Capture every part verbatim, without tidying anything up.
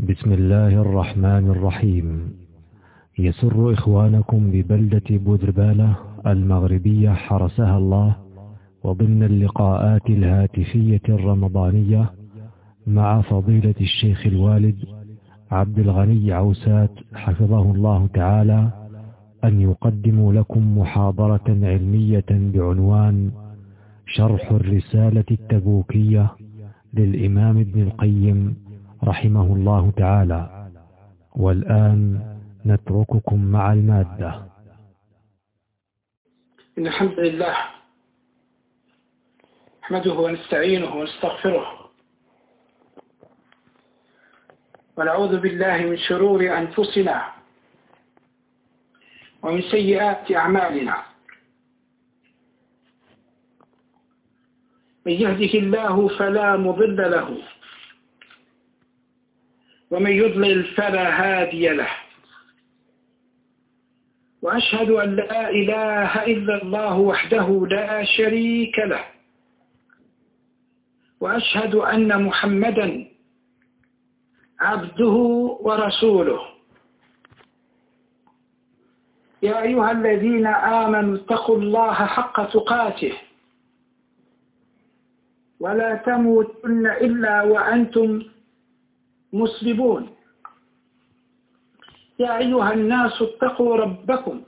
بسم الله الرحمن الرحيم. يسر إخوانكم ببلدة بودربالة المغربية حرسها الله وضمن اللقاءات الهاتفية الرمضانية مع فضيلة الشيخ الوالد عبد الغني عوسات حفظه الله تعالى أن يقدموا لكم محاضرة علمية بعنوان شرح الرسالة التبوكية للإمام ابن القيم رحمه الله تعالى. والآن نترككم مع المادة. إن الحمد لله نحمده ونستعينه ونستغفره ونعوذ بالله من شرور أنفسنا ومن سيئات أعمالنا. من يهده الله فلا مضل له ومن يضلل فلا هادي له، وأشهد أن لا إله إلا الله وحده لا شريك له، وأشهد أن محمدا عبده ورسوله. يا أيها الذين آمنوا اتقوا الله حق تقاته ولا تموتن إلا وأنتم مسلمون. يا أيها الناس اتقوا ربكم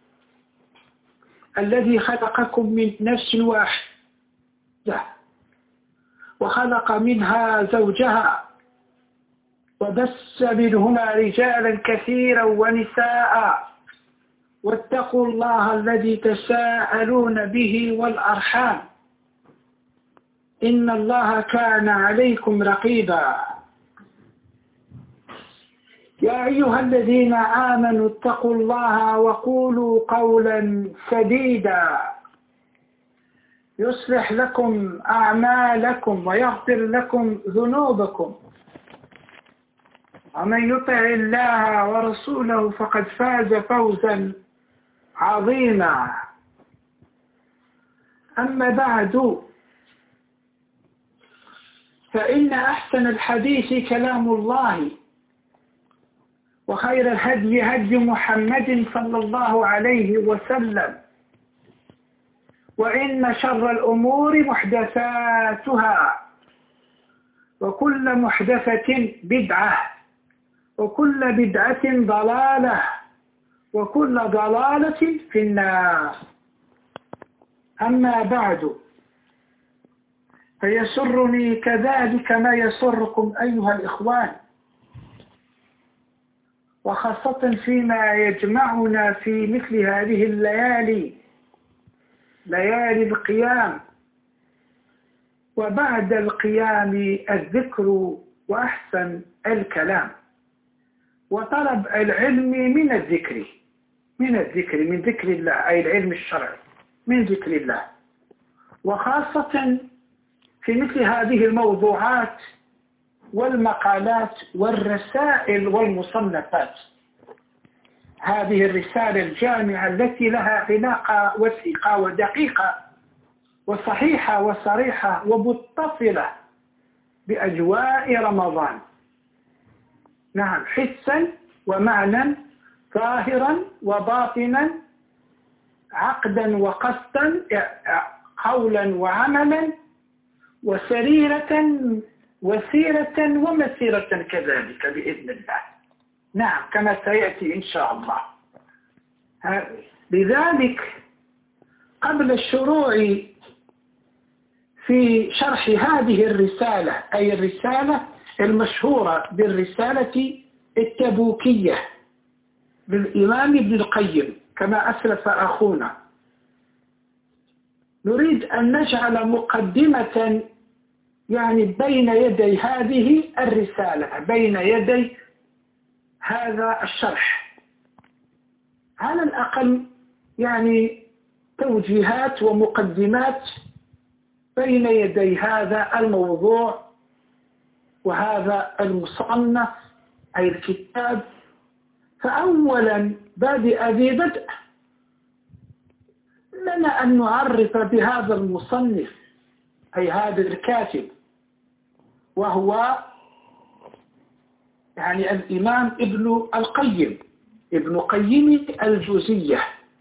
الذي خلقكم من نفس واحدة وخلق منها زوجها وبث منهما رجالا كثيرا ونساء، واتقوا الله الذي تساءلون به والأرحام إن الله كان عليكم رقيبا. يا أيها الذين آمنوا اتقوا الله وقولوا قولا سديدا يصلح لكم أعمالكم ويغفر لكم ذنوبكم، ومن يطع الله ورسوله فقد فاز فوزا عظيما. أما بعد، فإن أحسن الحديث كلام الله، وخير الهدي هدي محمد صلى الله عليه وسلم، وإن شر الأمور محدثاتها، وكل محدثة بدعة، وكل بدعة ضلالة، وكل ضلالة في النار. أما بعد، فيسرني كذلك ما يسركم أيها الإخوان، وخاصة فيما يجمعنا في مثل هذه الليالي، ليالي القيام، وبعد القيام الذكر وأحسن الكلام، وطلب العلم من الذكر من الذكر من ذكر الله، أي العلم الشرعي من ذكر الله، وخاصة في مثل هذه الموضوعات والمقالات والرسائل والمصنفات. هذه الرسالة الجامعة التي لها علاقة وثيقة ودقيقة وصحيحة وصريحة ومتصلة بأجواء رمضان، نعم، حسا ومعنى، ظاهرا وباطنا، عقدا وقصدا، قولا وعملا، وسريرة وسيرة ومسيرة كذلك بإذن الله، نعم، كما سيأتي إن شاء الله. لذلك قبل الشروع في شرح هذه الرسالة، أي الرسالة المشهورة بالرسالة التبوكية للإمام ابن القيم كما أسلف أخونا، نريد أن نجعل مقدمة يعني بين يدي هذه الرسالة، بين يدي هذا الشرح، على الأقل يعني توجيهات ومقدمات بين يدي هذا الموضوع وهذا المصنف، أي الكتاب. فأولا بادئ ذي بدء لنا أن نعرف بهذا المصنف، أي هذا الكاتب، وهو يعني الإمام ابن القيم ابن قيم الجوزية.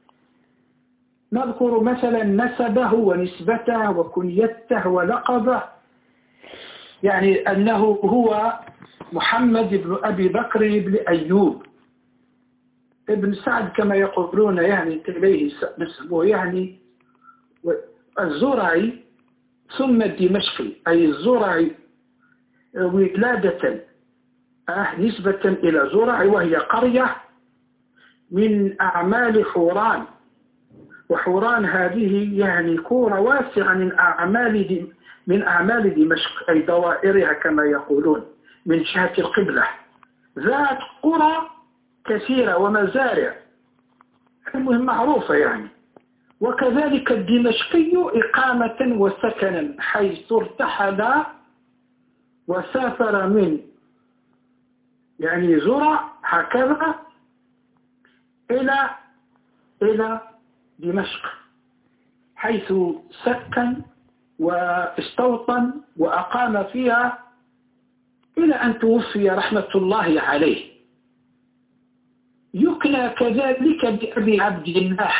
نذكر مثلا نسبه ونسبته وكنيته ولقبه، يعني أنه هو محمد بن أبي بكر بن أيوب ابن سعد كما يقولون، يعني إليه نسبه، يعني الزرعي ثم الدمشقي، أي الزرعي ولادة نسبة إلى زرع، وهي قرية من أعمال حوران، وحوران هذه يعني كورة واسعة من أعمال من أعمال دمشق، أي دوائرها كما يقولون، من جهة القبلة، ذات قرى كثيرة ومزارع، المهم معروفة يعني. وكذلك الدمشقي إقامة وسكنا، حيث ارتحل وسافر من يعني زرع هكذا إلى إلى دمشق، حيث سكن واستوطن وأقام فيها إلى أن توفي رحمة الله عليه. يكنى كذلك بأبي عبد الله،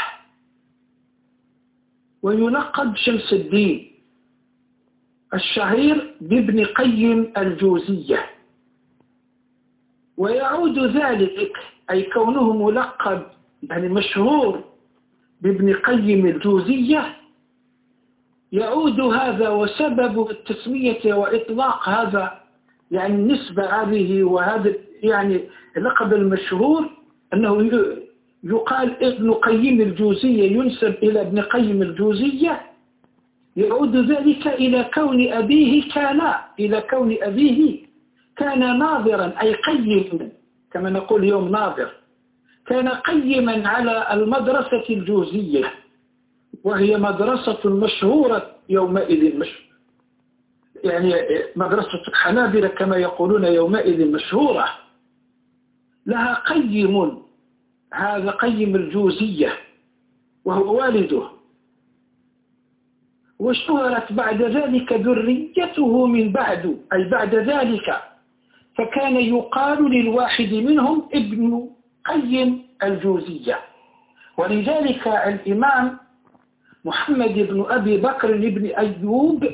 ويلقب شمس الدين، الشهير بابن قيم الجوزية. ويعود ذلك، أي كونه ملقب يعني مشهور بابن قيم الجوزية، يعود هذا وسبب التسمية وإطلاق هذا يعني النسبة هذه وهذا يعني اللقب المشهور، أنه يقال ابن قيم الجوزية ينسب إلى ابن قيم الجوزية، يعود ذلك إلى كون أبيه كان إلى كون أبيه كان ناظرا، أي قيما كما نقول اليوم ناظر، كان قيما على المدرسة الجوزية، وهي مدرسة مشهورة يومئذ، مش يعني مدرسة الحنابلة كما يقولون يومئذ مشهورة، لها قيم، هذا قيم الجوزية وهو والده. واشتهرت بعد ذلك ذريته من بعد، أي بعد ذلك، فكان يقال للواحد منهم ابن قيم الجوزية. ولذلك الإمام محمد بن أبي بكر بن أيوب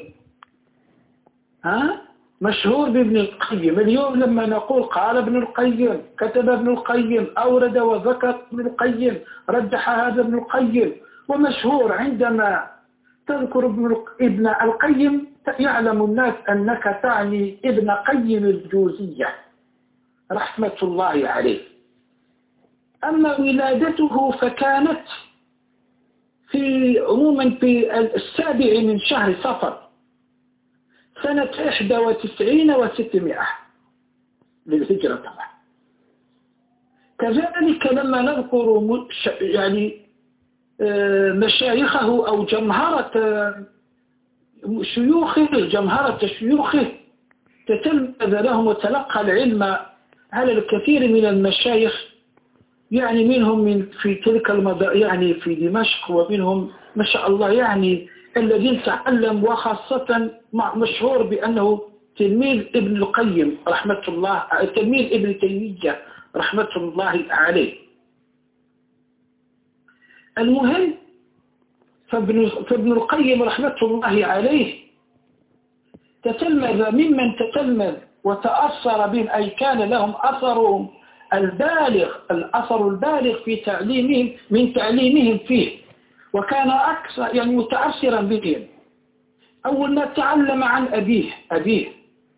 ها مشهور بابن القيم. اليوم لما نقول قال ابن القيم، كتب ابن القيم، أورد وذكر ابن القيم، رجح هذا ابن القيم، ومشهور عندما تذكر ابن القيم يعلم الناس أنك تعني ابن قيم الجوزية رحمة الله عليه. أما ولادته فكانت في عموما في السابع من شهر صفر سنة إحدى وتسعين وستمائة للهجرة طبعا. كذلك لما نذكر يعني مشايخه أو جمهرة شيوخه جمهرة شيوخه تتلمذ لهم وتلقى العلم على الكثير من المشايخ، يعني منهم من في تلك المدار يعني في دمشق، ومنهم ما شاء الله يعني الذين تعلم، وخاصة مشهور بأنه تلميذ ابن القيم رحمة الله، تلميذ ابن تيمية رحمة الله عليه. المهم فابن, فابن القيم رحمة الله عليه تتلمذ ممن تتلمذ وتأثر بهم، أي كان لهم أثرهم البالغ الأثر البالغ في تعليمهم من تعليمهم فيه، وكان أكثر يعني متأثرا بهم. أول ما تعلم عن أبيه أبيه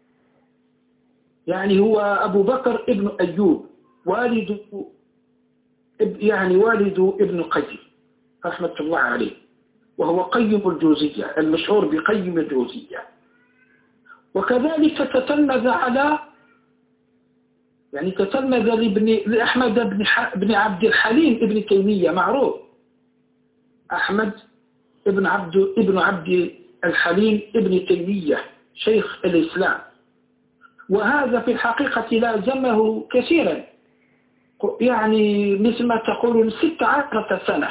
يعني هو أبو بكر ابن أيوب، والد يعني والد ابن القيم رحمة الله عليه، وهو قيم الجوزية المشهور بقيم الجوزية. وكذلك تتلمذ على يعني تتلمذ لابن لأحمد بن, بن عبد الحليم ابن تيمية، معروف أحمد ابن عبد ابن عبد الحليم ابن تيمية شيخ الإسلام، وهذا في الحقيقة لازمه كثيرا، يعني مثل ما تقول ست عشرة سنة،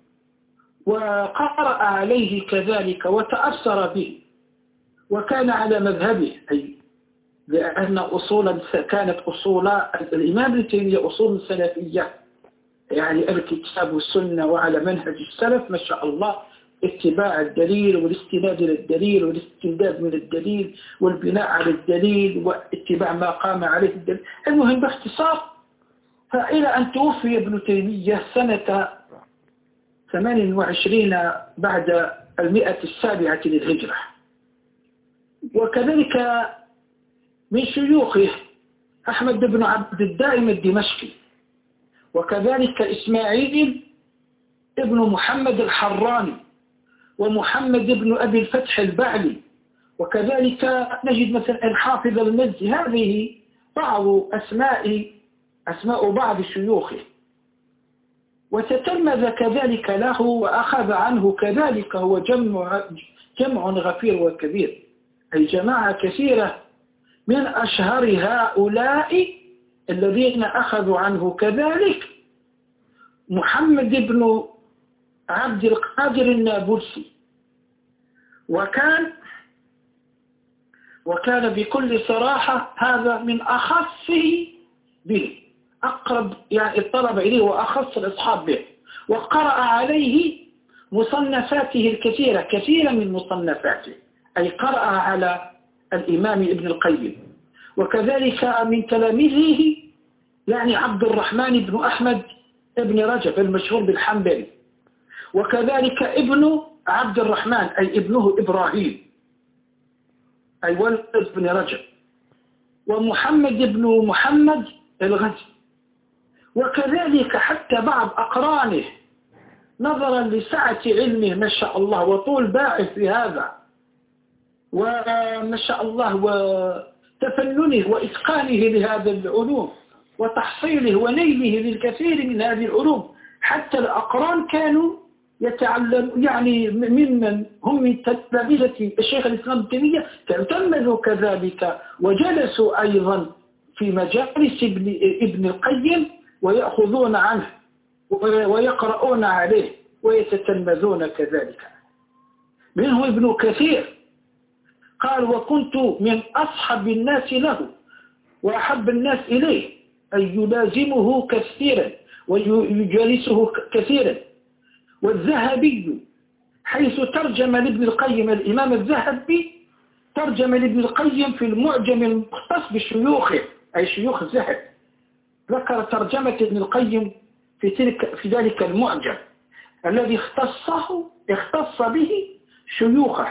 وقرأ عليه كذلك وتأثر به، وكان على مذهبه، أي لأن أصولا كانت أصول الإمام ابن تيمية أصول سلفية، يعني الكتاب والسنة وعلى منهج السلف ما شاء الله، اتباع الدليل والاستناد للدليل والاستمداد من الدليل والبناء على الدليل واتباع ما قام عليه الدليل. المهم باختصار، فإلى أن توفي ابن تيمية سنة ثمان وعشرين بعد المئة السابعة للهجرة. وكذلك من شيوخه أحمد بن عبد الدائم الدمشقي، وكذلك إسماعيل ابن محمد الحراني، ومحمد بن أبي الفتح البعلي، وكذلك نجد مثلا الحافظ المزي. هذه بعض أسماء أسماء بعض شيوخه. وتتلمذ كذلك له وأخذ عنه كذلك هو جمع, جمع غفير وكبير، أي جماعة كثيرة من أشهر هؤلاء الذين أخذوا عنه كذلك محمد بن عبد القادر النابلسي، وكان وكان بكل صراحة هذا من أخصه به، أقرب يعني الطلب إليه وأخص الأصحاب به، وقرأ عليه مصنفاته الكثيرة، كثيرا من مصنفاته، أي قرأ على الإمام ابن القيم. وكذلك من تلاميذه يعني عبد الرحمن بن أحمد ابن رجب المشهور بالحنبلي، وكذلك ابن عبد الرحمن أي ابنه إبراهيم أي ولد ابن رجب، ومحمد بن محمد الغزي، وكذلك حتى بعض أقرانه نظرا لسعة علمه ما شاء الله وطول باعث في هذا وما شاء الله وتفننه وإتقانه لهذا العلوم وتحصيله ونيله للكثير من هذه العلوم، حتى الأقران كانوا يتعلم يعني ممن هم من تلامذة الشيخ الإسلام ابن تيمية تلمذوا كذلك وجلسوا أيضا في مجالس ابن, ابن القيم ويأخذون عنه ويقرؤون عليه ويتتلمذون كذلك. منه ابن كثير قال: وكنت من أصحب الناس له وأحب الناس إليه، أي يلازمه كثيرا ويجالسه كثيرا. والذهبي حيث ترجم لابن القيم، الإمام الذهبي ترجم لابن القيم في المعجم المختص بشيوخه أي شيوخ الذهب، ذكر ترجمة ابن القيم في تلك في ذلك المعجم الذي اختصه اختص به شيوخه،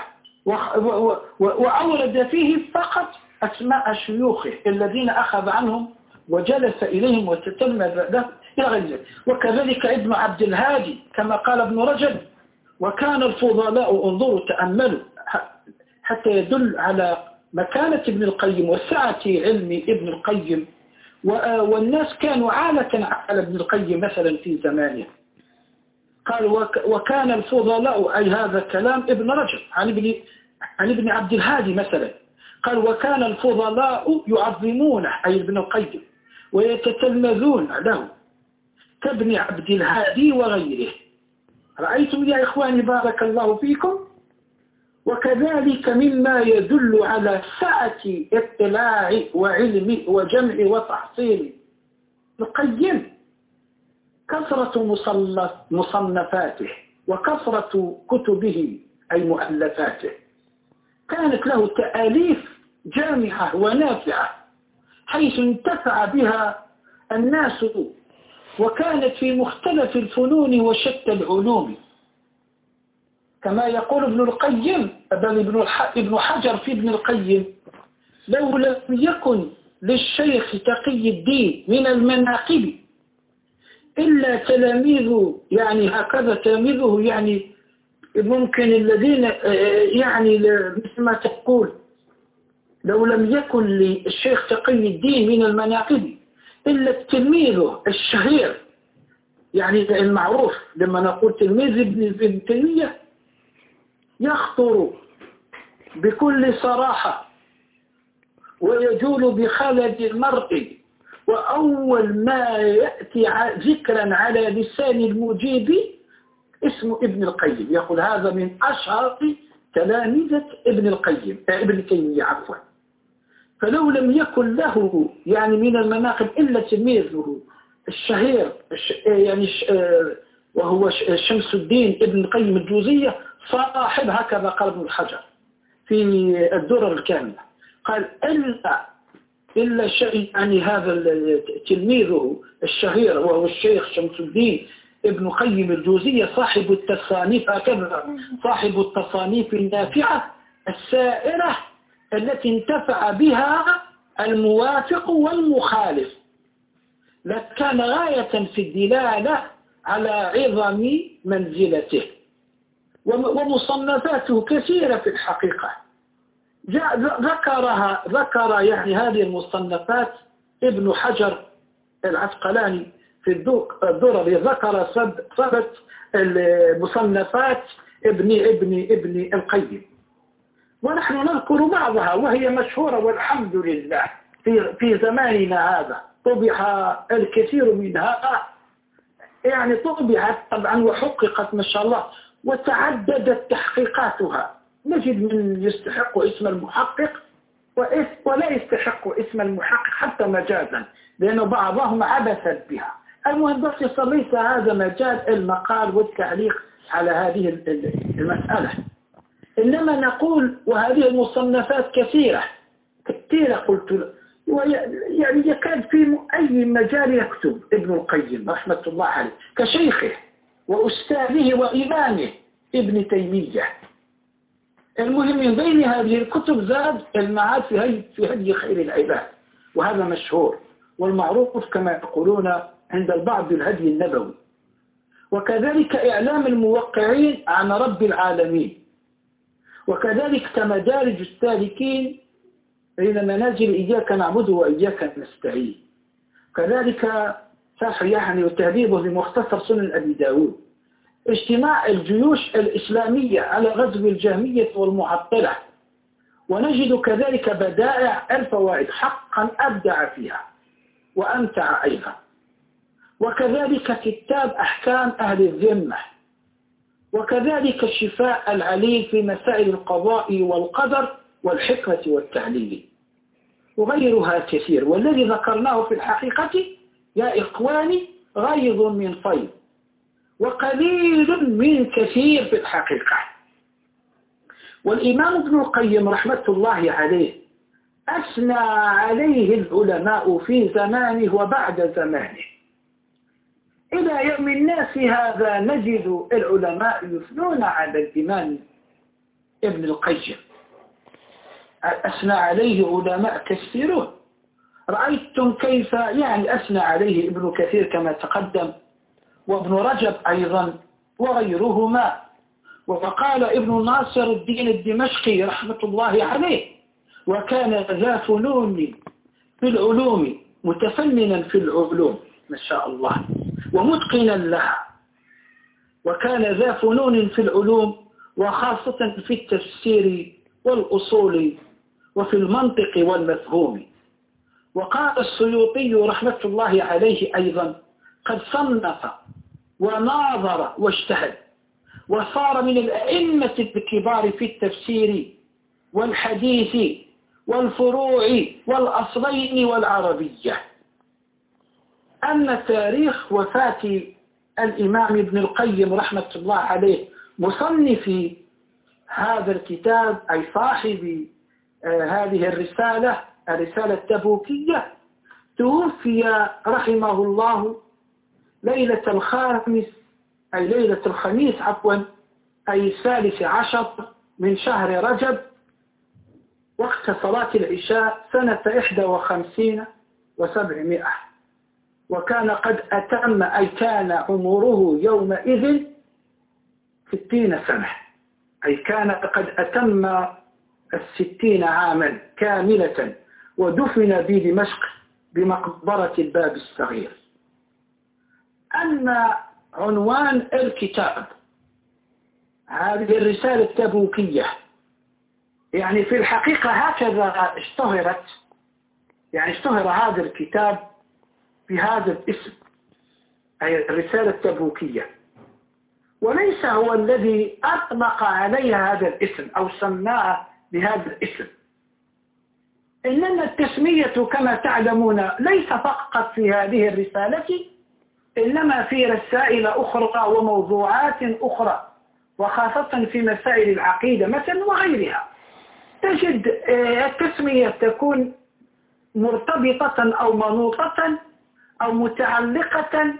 وأورد فيه فقط أسماء شيوخه الذين أخذ عنهم وجلس إليهم وتتلمذ له إلى غير ذلك. وكذلك ابن عبد الهادي كما قال ابن رجب: وكان الفضلاء، انظروا تأملوا حتى يدل على مكانة ابن القيم وسعة علم ابن القيم، والناس كانوا عالة على ابن القيم مثلا في زمانه. قال: وكان الفضلاء، أي هذا كلام ابن رجب عن ابن عن ابن عبد الهادي مثلا، قال: وكان الفضلاء يعظمونه أي ابن القيم ويتتلمذون له كابن عبد الهادي وغيره. رأيتم يا إخواني بارك الله فيكم؟ وكذلك مما يدل على سعة اطلاع وعلم وجمع وتحصيل القيم كثرة مصنفاته وكثرة كتبه أي مؤلفاته. كانت له تآليف جامعة ونافعة حيث انتفع بها الناس، وكانت في مختلف الفنون وشتى العلوم، كما يقول ابن القيم بل ابن حجر في ابن القيم: لو لم يكن للشيخ تقي الدين من المناقب إلا تلاميذه، يعني هكذا تلاميذه يعني ممكن الذين يعني مثل ما تقول لو لم يكن للشيخ تقي الدين من المناقب إلا تلميذه الشهير، يعني المعروف لما نقول تلميذ ابن تيمية يخطر بكل صراحة ويجول بخلد المرء، وأول ما يأتي ذكرا على لسان المجيب اسم ابن القيم، يقول هذا من أشهر تلامذة ابن القيم ابن تيمية عفوا. فلو لم يكن له يعني من المناقب إلا تلميذه الشهير يعني وهو شمس الدين ابن القيم الجوزية صاحب، هكذا قال ابن الحجر في الدرر الكاملة، قال إلا إلا شيء يعني هذا تلميذه الشهير وهو الشيخ شمس الدين ابن قيم الجوزية صاحب التصانيف، هكذا صاحب التصانيف النافعة السائرة التي انتفع بها الموافق والمخالف، لكان غاية في الدلالة على عظم منزلته. ومصنفاته كثيرة في الحقيقة، ذكرها ذكر يعني هذه المصنفات ابن حجر العسقلاني في الدرر، ذكر سبت المصنفات ابن ابن ابن القيم، ونحن نذكر بعضها وهي مشهورة والحمد لله. في في زماننا هذا طبع الكثير منها، يعني طبعت طبعا وحققت ما شاء الله وتعددت تحقيقاتها. نجد من يستحق اسم المحقق ولا يستحق اسم المحقق حتى مجازا، لأن بعضهم عبثت بها. المهم بس ليس هذا مجال المقال والتعليق على هذه المسألة، إنما نقول وهذه المصنفات كثيرة كثيرة قلت، يعني يكاد في أي مجال يكتب ابن القيم رحمة الله عليه كشيخه وأستاذه وإمامه ابن تيمية. المهم من بين هذه الكتب زاد المعاد في في هدي خير العباد، وهذا مشهور والمعروف كما يقولون عند البعض بالهدي النبوي، وكذلك إعلام الموقعين عن رب العالمين، وكذلك كمدارج السالكين بين منازل إياك نعبد وإياك نستعين، كذلك شرح يعني وتهذيبه لمختصر سنن أبي داود، اجتماع الجيوش الإسلامية على غزو الجهمية والمعطلة، ونجد كذلك بدائع الفوائد حقا أبدع فيها وأمتع أيضا، وكذلك كتاب أحكام أهل الذمة، وكذلك الشفاء العليل في مسائل القضاء والقدر والحكمة والتعليل، وغيرها كثير. والذي ذكرناه في الحقيقة يا إخواني غيظ من فيض وقليل من كثير في الحقيقة. والإمام ابن القيم رحمة الله عليه أثنى عليه العلماء في زمانه وبعد زمانه، إلى يوم الناس هذا نجد العلماء يثنون على الإمام ابن القيم، أثنى عليه علماء كثيرون. رأيتم كيف يعني أثنى عليه ابن كثير كما تقدم، وابن رجب أيضا وغيرهما. وقال ابن ناصر الدين الدمشقي رحمة الله عليه وكان ذا فنون في العلوم متفننا في العلوم ما شاء الله ومتقنا لها، وكان ذا فنون في العلوم وخاصة في التفسير والأصول وفي المنطق والمفهوم. وقال السيوطي رحمة الله عليه أيضا قد صنف وناظر واجتهد وصار من الأئمة الكبار في التفسير والحديث والفروع والأصلين والعربية. أما تاريخ وفاة الإمام ابن القيم رحمة الله عليه مصنف هذا الكتاب أي صاحب آه هذه الرسالة الرسالة التبوكية، توفي رحمه الله ليلة الخامس أي ليلة الخميس عفوا أي الثالث عشر من شهر رجب وقت صلاة العشاء سنة إحدى وخمسين وسبعمائة، وكان قد أتم أي كان عمره يومئذ ستين سنة، أي كان قد أتم الستين عاما كاملة، ودفن بدمشق بمقبرة الباب الصغير. أما عنوان الكتاب هذه الرسالة التبوكية يعني في الحقيقة هكذا اشتهرت، يعني اشتهر هذا الكتاب بهذا الاسم أي الرسالة التبوكية، وليس هو الذي أطلق عليها هذا الاسم أو سماها بهذا الاسم، إنما التسمية كما تعلمون ليس فقط في هذه الرسالة، إنما في رسائل أخرى وموضوعات أخرى، وخاصة في مسائل العقيدة مثلا وغيرها، تجد التسمية تكون مرتبطة أو منوطة أو متعلقة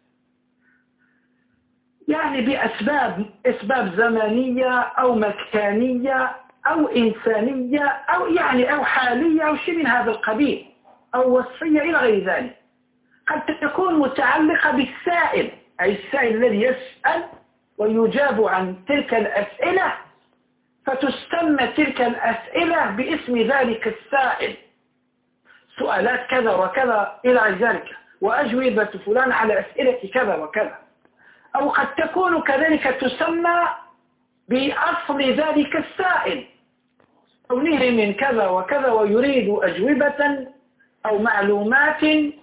يعني بأسباب أسباب زمنية أو مكانية أو إنسانية أو يعني أو حالية أو شيء من هذا القبيل أو وصفية إلى غير ذلك. قد تكون متعلقة بالسائل، أي السائل الذي يسأل ويجاب عن تلك الأسئلة، فتسمى تلك الأسئلة باسم ذلك السائل، سؤالات كذا وكذا إلى ذلك، وأجوبة فلان على أسئلة كذا وكذا. أو قد تكون كذلك تسمى بأصل ذلك السائل، كونه من كذا وكذا ويريد أجوبة أو معلومات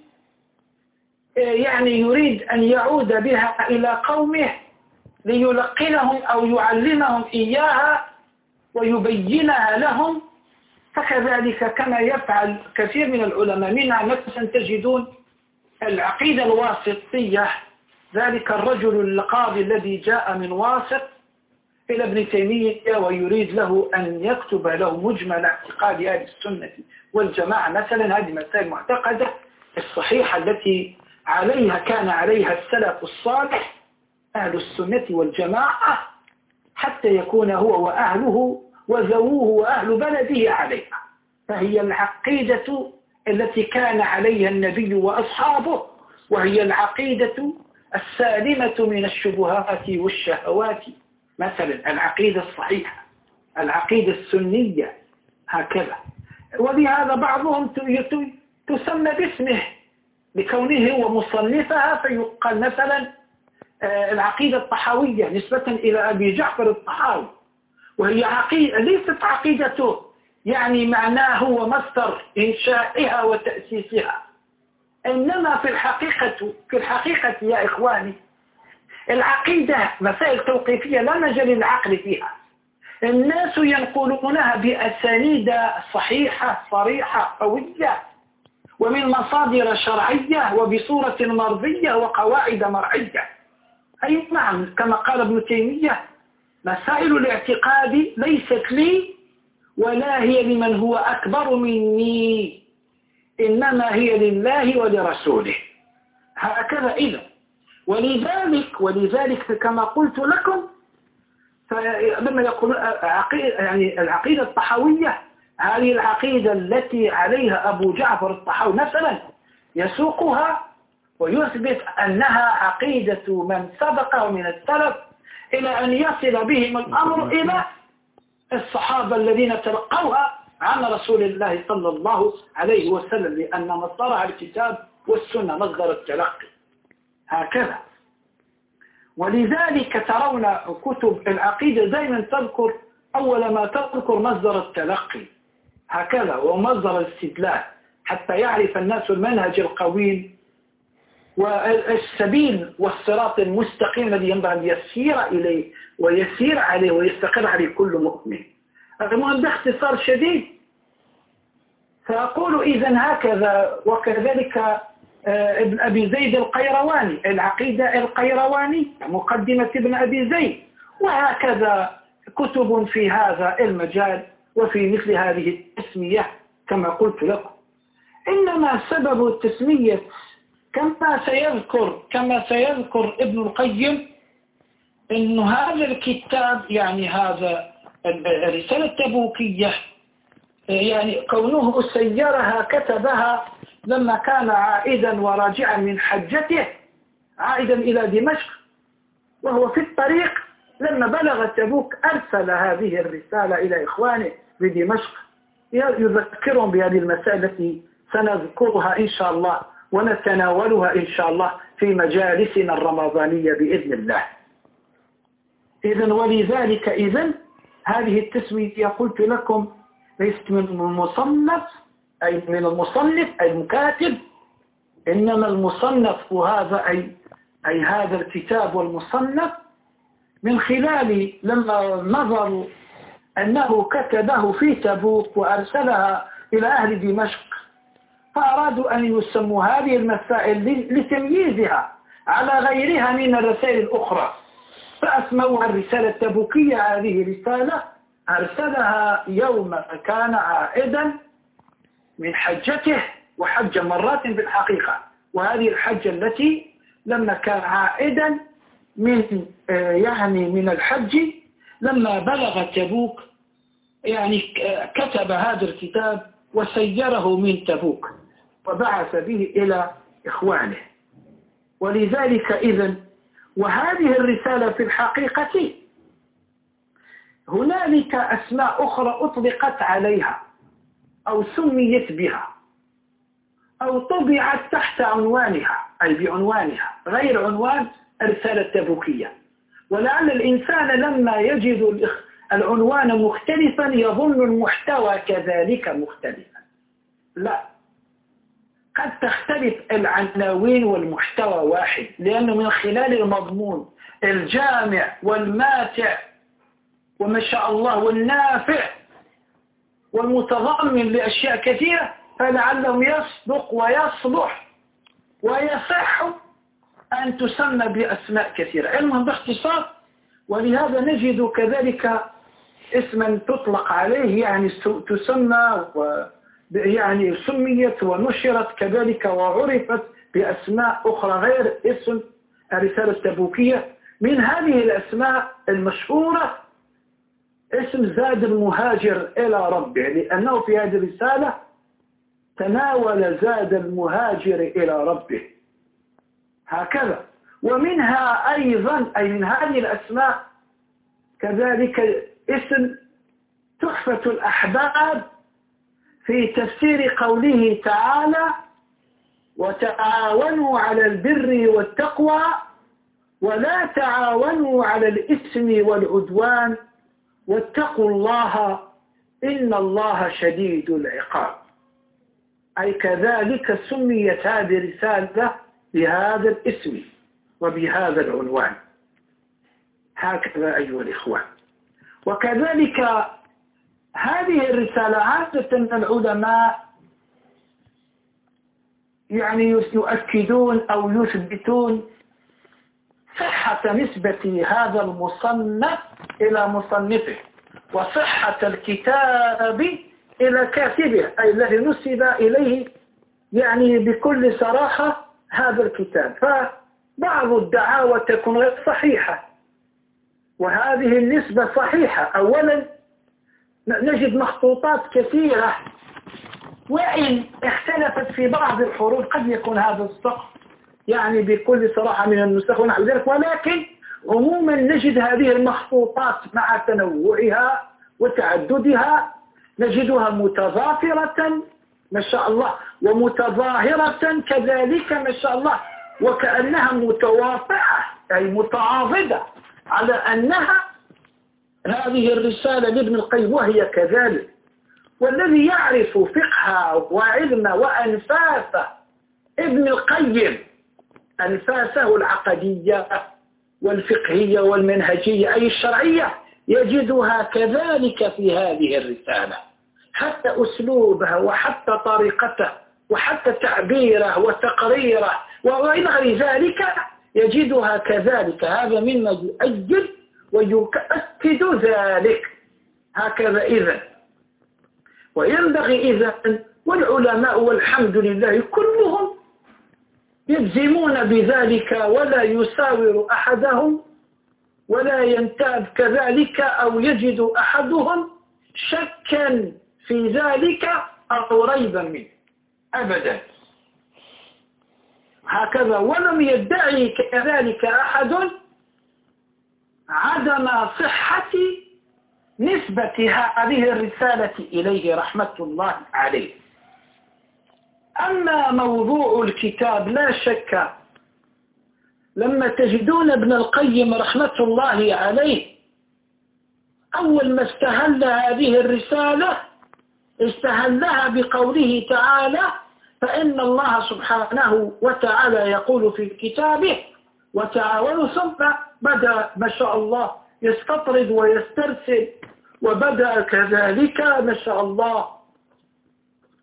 يعني يريد أن يعود بها إلى قومه ليلقنهم أو يعلمهم إياها ويبينها لهم. فكذلك كما يفعل كثير من العلماء، منها مثلا تجدون العقيدة الواسطية، ذلك الرجل القاضي الذي جاء من واسط إلى ابن تيمية ويريد له أن يكتب له مجمل اعتقاد أهل السنة والجماعة مثلا، هذه مسائل معتقدة الصحيحة التي عليها كان عليها السلف الصالح أهل السنة والجماعة، حتى يكون هو وأهله وذووه وأهل بلده عليها. فهي العقيدة التي كان عليها النبي وأصحابه، وهي العقيدة السالمة من الشبهات والشهوات، مثلا العقيدة الصحيحة، العقيدة السنية، هكذا. ولهذا بعضهم تسمى باسمه لكونه هو مصنفها، فيقال مثلا العقيدة الطحاوية نسبة إلى أبي جعفر الطحاوي، وهي عقيدة ليست عقيدته يعني معناه هو مصدر إنشائها وتأسيسها، إنما في الحقيقة في الحقيقة يا إخواني العقيدة مسائل توقيفية لا مجال للعقل فيها. الناس ينقلونها بأسانيد صحيحة صريحة قوية ومن مصادر شرعية وبصورة مرضية وقواعد مرعية. أي نعم، كما قال ابن تيمية: مسائل الاعتقاد ليست لي ولا هي لمن هو أكبر مني، إنما هي لله ولرسوله. هكذا إذا ولذلك ولذلك كما قلت لكم، لما يقول يعني العقيدة الطحاوية، هذه العقيدة التي عليها أبو جعفر الطحاوي مثلا يسوقها ويثبت أنها عقيدة من سبقه من السلف إلى أن يصل بهم الأمر إلى الصحابة الذين تلقوها عن رسول الله صلى الله عليه وسلم، لأن مصدرها الكتاب والسنة مصدر التلقي. هكذا. ولذلك ترون كتب العقيدة دائما تذكر أول ما تذكر مصدر التلقي، هكذا، ومصدر الاستدلال، حتى يعرف الناس المنهج القويم والسبيل والصراط المستقيم الذي ينبغي أن يسير إليه ويسير عليه ويستقر عليه كل مؤمن. المهم باختصار شديد فأقول إذن هكذا. وكذلك ابن أبي زيد القيرواني، العقيدة القيرواني، مقدمة ابن أبي زيد، وهكذا كتب في هذا المجال وفي مثل هذه التسمية كما قلت لكم. إنما سبب التسمية كما سيذكر كما سيذكر ابن القيم إن هذا الكتاب يعني هذا الرسالة التبوكية يعني كونه سيرها كتبها لما كان عائدا وراجعا من حجته، عائدا إلى دمشق، وهو في الطريق لما بلغ تبوك أرسل هذه الرسالة إلى إخوانه بدمشق يذكرهم بهذه المسائل التي سنذكرها إن شاء الله ونتناولها إن شاء الله في مجالسنا الرمضانية بإذن الله. إذن ولذلك إذن هذه التسمية قلت لكم ليست من المصنف أي من المصنف أي المكاتب، إنما المصنف هذا أي أي هذا الكتاب والمصنف من خلال لما نظروا أنه كتبه في تبوك وأرسلها إلى أهل دمشق، فأرادوا أن يسموا هذه المسائل لتمييزها على غيرها من الرسائل الأخرى، فأسموها الرسالة التبوكية. هذه رسالة أرسلها يوم كان عائدا من حجته، وحج مرات بالحقيقة، وهذه الحجة التي لما كان عائدا من يعني من الحج لما بلغ تبوك يعني كتب هذا الكتاب وسيره من تبوك وبعث به إلى إخوانه. ولذلك إذن وهذه الرسالة في الحقيقة هنالك أسماء أخرى أطلقت عليها أو سميت بها أو طبعت تحت عنوانها، أي بعنوانها غير عنوان الرسالة التبوكية. ولعل الإنسان لما يجد العنوان مختلفا يظن المحتوى كذلك مختلفا. لا، قد تختلف العناوين والمحتوى واحد، لأنه من خلال المضمون الجامع والماتع وما شاء الله والنافع والمتضمن لأشياء كثيرة، فلعلهم يصدق ويصلح ويصح أن تسمى بأسماء كثيرة. علما باختصار، ولهذا نجد كذلك اسما تطلق عليه يعني تسمى و يعني سميت ونشرت كذلك وعرفت بأسماء أخرى غير اسم الرسالة التبوكية. من هذه الأسماء المشهورة اسم زاد المهاجر إلى ربه، لأنه في هذه الرسالة تناول زاد المهاجر إلى ربه هكذا. ومنها أيضا أي من هذه الأسماء كذلك اسم تحفة الأحباب في تفسير قوله تعالى: وتعاونوا على البر والتقوى ولا تعاونوا على الإثم والعدوان واتقوا الله إن الله شديد العقاب. أي كذلك سميت هذه الرسالة بهذا الاسم وبهذا العنوان هكذا أيها الإخوان. وكذلك هذه الرسالة عادة العلماء يعني يؤكدون أو يثبتون صحة نسبة هذا المصنف إلى مصنفه وصحة الكتاب إلى كاتبه، أي الذي نسب إليه يعني بكل صراحة هذا الكتاب. فبعض الدعاوى تكون غير صحيحة وهذه النسبة صحيحة. أولا نجد مخطوطات كثيرة وإن اختلفت في بعض الحروف قد يكون هذا السقط يعني بكل صراحة من النسخ ونحو ذلك، ولكن عموما نجد هذه المخطوطات مع تنوعها وتعددها نجدها متضافرة ما شاء الله ومتظاهرة كذلك ما شاء الله، وكأنها متوافقة أي متعاضدة على أنها هذه الرسالة لابن القيم وهي كذلك. والذي يعرف فقه وعلم وأنفاس ابن القيم أنفاسه العقدية والفقهية والمنهجية أي الشرعية يجدها كذلك في هذه الرسالة، حتى أسلوبها وحتى طريقته وحتى تعبيره وتقريره وإلى غير ذلك يجدها كذلك. هذا مما يؤيد ويؤكد ذلك هكذا. إذن وينبغي إذن والعلماء والحمد لله كلهم يجزمون بذلك ولا يساور أحدهم ولا ينتاب كذلك أو يجد أحدهم شكا في ذلك أو ريبا منه أبدا هكذا. ولم يدعي كذلك أحد عدم صحة نسبة هذه الرسالة إليه رحمة الله عليه. أما موضوع الكتاب لا شك لما تجدون ابن القيم رحمة الله عليه أول ما استهل هذه الرسالة استهلها بقوله تعالى: فإن الله سبحانه وتعالى يقول في كتابه وتعاونوا، ثم بدأ ما شاء الله يستطرد ويسترسل وبدأ كذلك ما شاء الله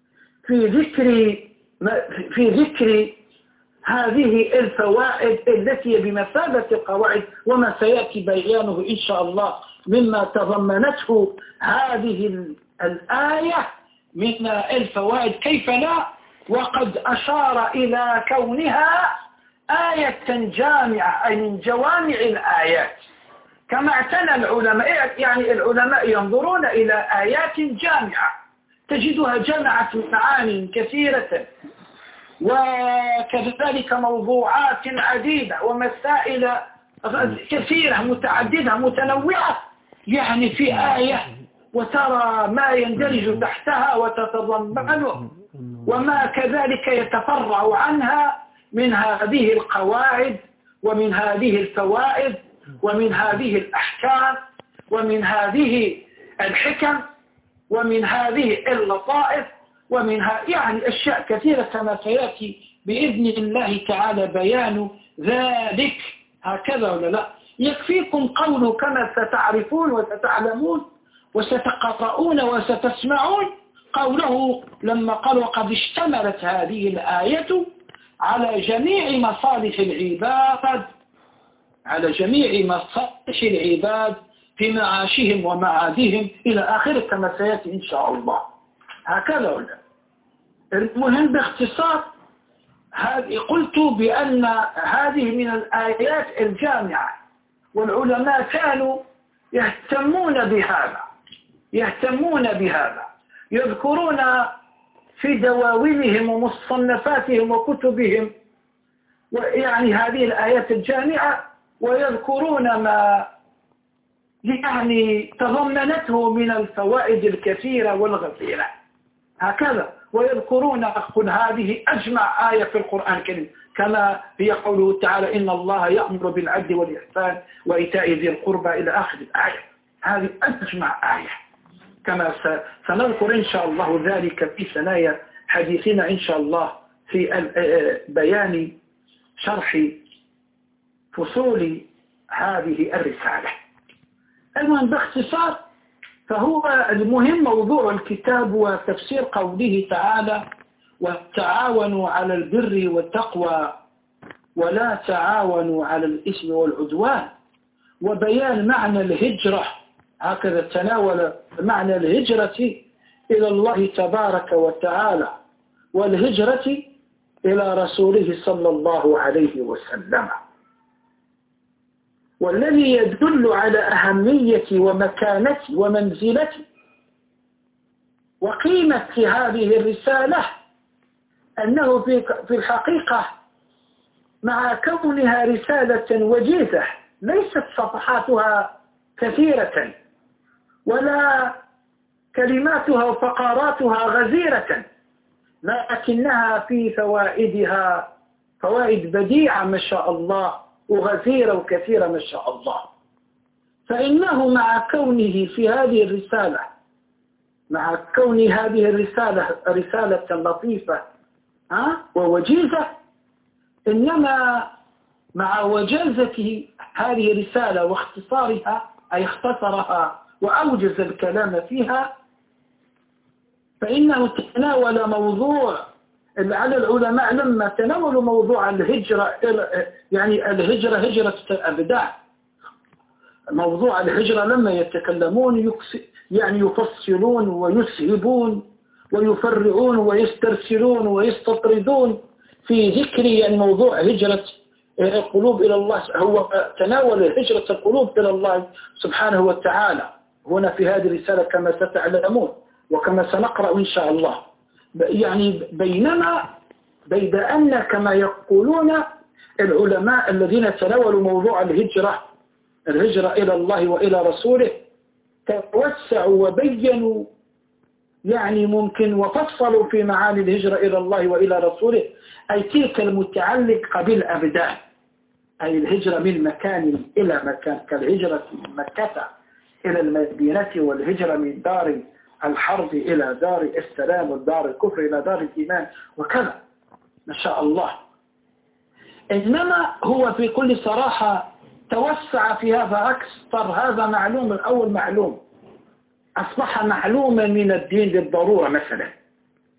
في ذكر في ذكر هذه الفوائد التي بمثابة القواعد، وما سيأتي بيانه إن شاء الله مما تضمنته هذه الآية من الفوائد، كيف لا، وقد أشار إلى كونها آية جامعة، أي من جوامع الآيات، كما اعتنى العلماء. يعني العلماء ينظرون إلى آيات جامعة تجدها جمعت معاني كثيرة، وكذلك موضوعات عديدة ومسائل كثيرة متعددة متنوعة، يعني في آية وترى ما يندرج تحتها وتتضمنه، وما كذلك يتفرع عنها من هذه القواعد ومن هذه الفوائد ومن هذه الأحكام ومن هذه الحكم ومن هذه اللطائف ومنها يعني أشياء كثيرة، كما سيأتي بإذن الله تعالى بيان ذلك. هكذا ولا لا؟ يكفيكم قوله كما ستعرفون وستعلمون وستقرؤون وستسمعون، قوله لما قال وقد اشتملت هذه الآية على جميع مصالح العباد، على جميع مصالح العباد في معاشهم ومعادهم إلى آخره، كما سيأتي إن شاء الله. هكذا ولا؟ المهم باختصار قلت بأن هذه من الآيات الجامعة، والعلماء كانوا يهتمون بهذا يهتمون بهذا يذكرون في دواوينهم ومصنفاتهم وكتبهم يعني هذه الآيات الجامعة، ويذكرون ما يعني تضمنته من الفوائد الكثيرة والغفيرة. هكذا، ويذكرون قل هذه أجمع آية في القرآن الكريم، كما هي قوله تعالى إن الله يأمر بالعدل والإحسان وإيتاء ذي القربى إلى آخر الآية. هذه أجمع آية، كما سنذكر إن شاء الله ذلك في ثنايا حديثنا إن شاء الله في بيان شرح فصول هذه الرسالة. المهم باختصار، فهو المهم موضوع الكتاب وتفسير قوله تعالى وتعاونوا على البر والتقوى ولا تعاونوا على الإثم والعدوان، وبيان معنى الهجرة. هكذا تناول معنى الهجرة إلى الله تبارك وتعالى والهجرة إلى رسوله صلى الله عليه وسلم، والذي يدل على أهمية ومكانة ومنزلة وقيمة هذه الرسالة أنه في الحقيقة مع كونها رسالة وجيزة ليست صفحاتها كثيرة ولا كلماتها وفقراتها غزيرة، لكنها في فوائدها فوائد بديعة ما شاء الله وغزيرة وكثيرة ما شاء الله. فإنه مع كونه في هذه الرسالة مع كون هذه الرسالة رسالة لطيفة ها ووجيزة، إنما مع وجازة هذه الرسالة واختصارها، أي اختصرها وأوجز الكلام فيها، فإنه تناول موضوع على العلماء لما تناولوا موضوع الهجرة، يعني الهجرة هجرة الأبداع، موضوع الهجرة لما يتكلمون يعني يفصلون ويسهبون ويفرعون ويسترسلون ويستطردون في ذكر يعني موضوع هجرة القلوب إلى الله. هو تناول هجرة القلوب إلى الله سبحانه وتعالى هنا في هذه الرسالة كما ستعلمون وكما سنقرأ إن شاء الله. يعني بينما بيد أن كما يقولون العلماء الذين تناولوا موضوع الهجرة الهجرة إلى الله وإلى رسوله توسعوا وبينوا يعني ممكن وفصلوا في معاني الهجرة إلى الله وإلى رسوله، أي تلك المتعلقة بالأبدان، أي الهجرة من مكان إلى مكان، كالهجرة من مكة إلى المدينة، والهجرة من دار الحرب إلى دار السلام، والدار الكفر إلى دار الإيمان، وكذا ما شاء الله. إنما هو في كل صراحة توسع في هذا أكثر. هذا معلوم، الأول معلوم أصبح معلوما من الدين بالضرورة مثلا،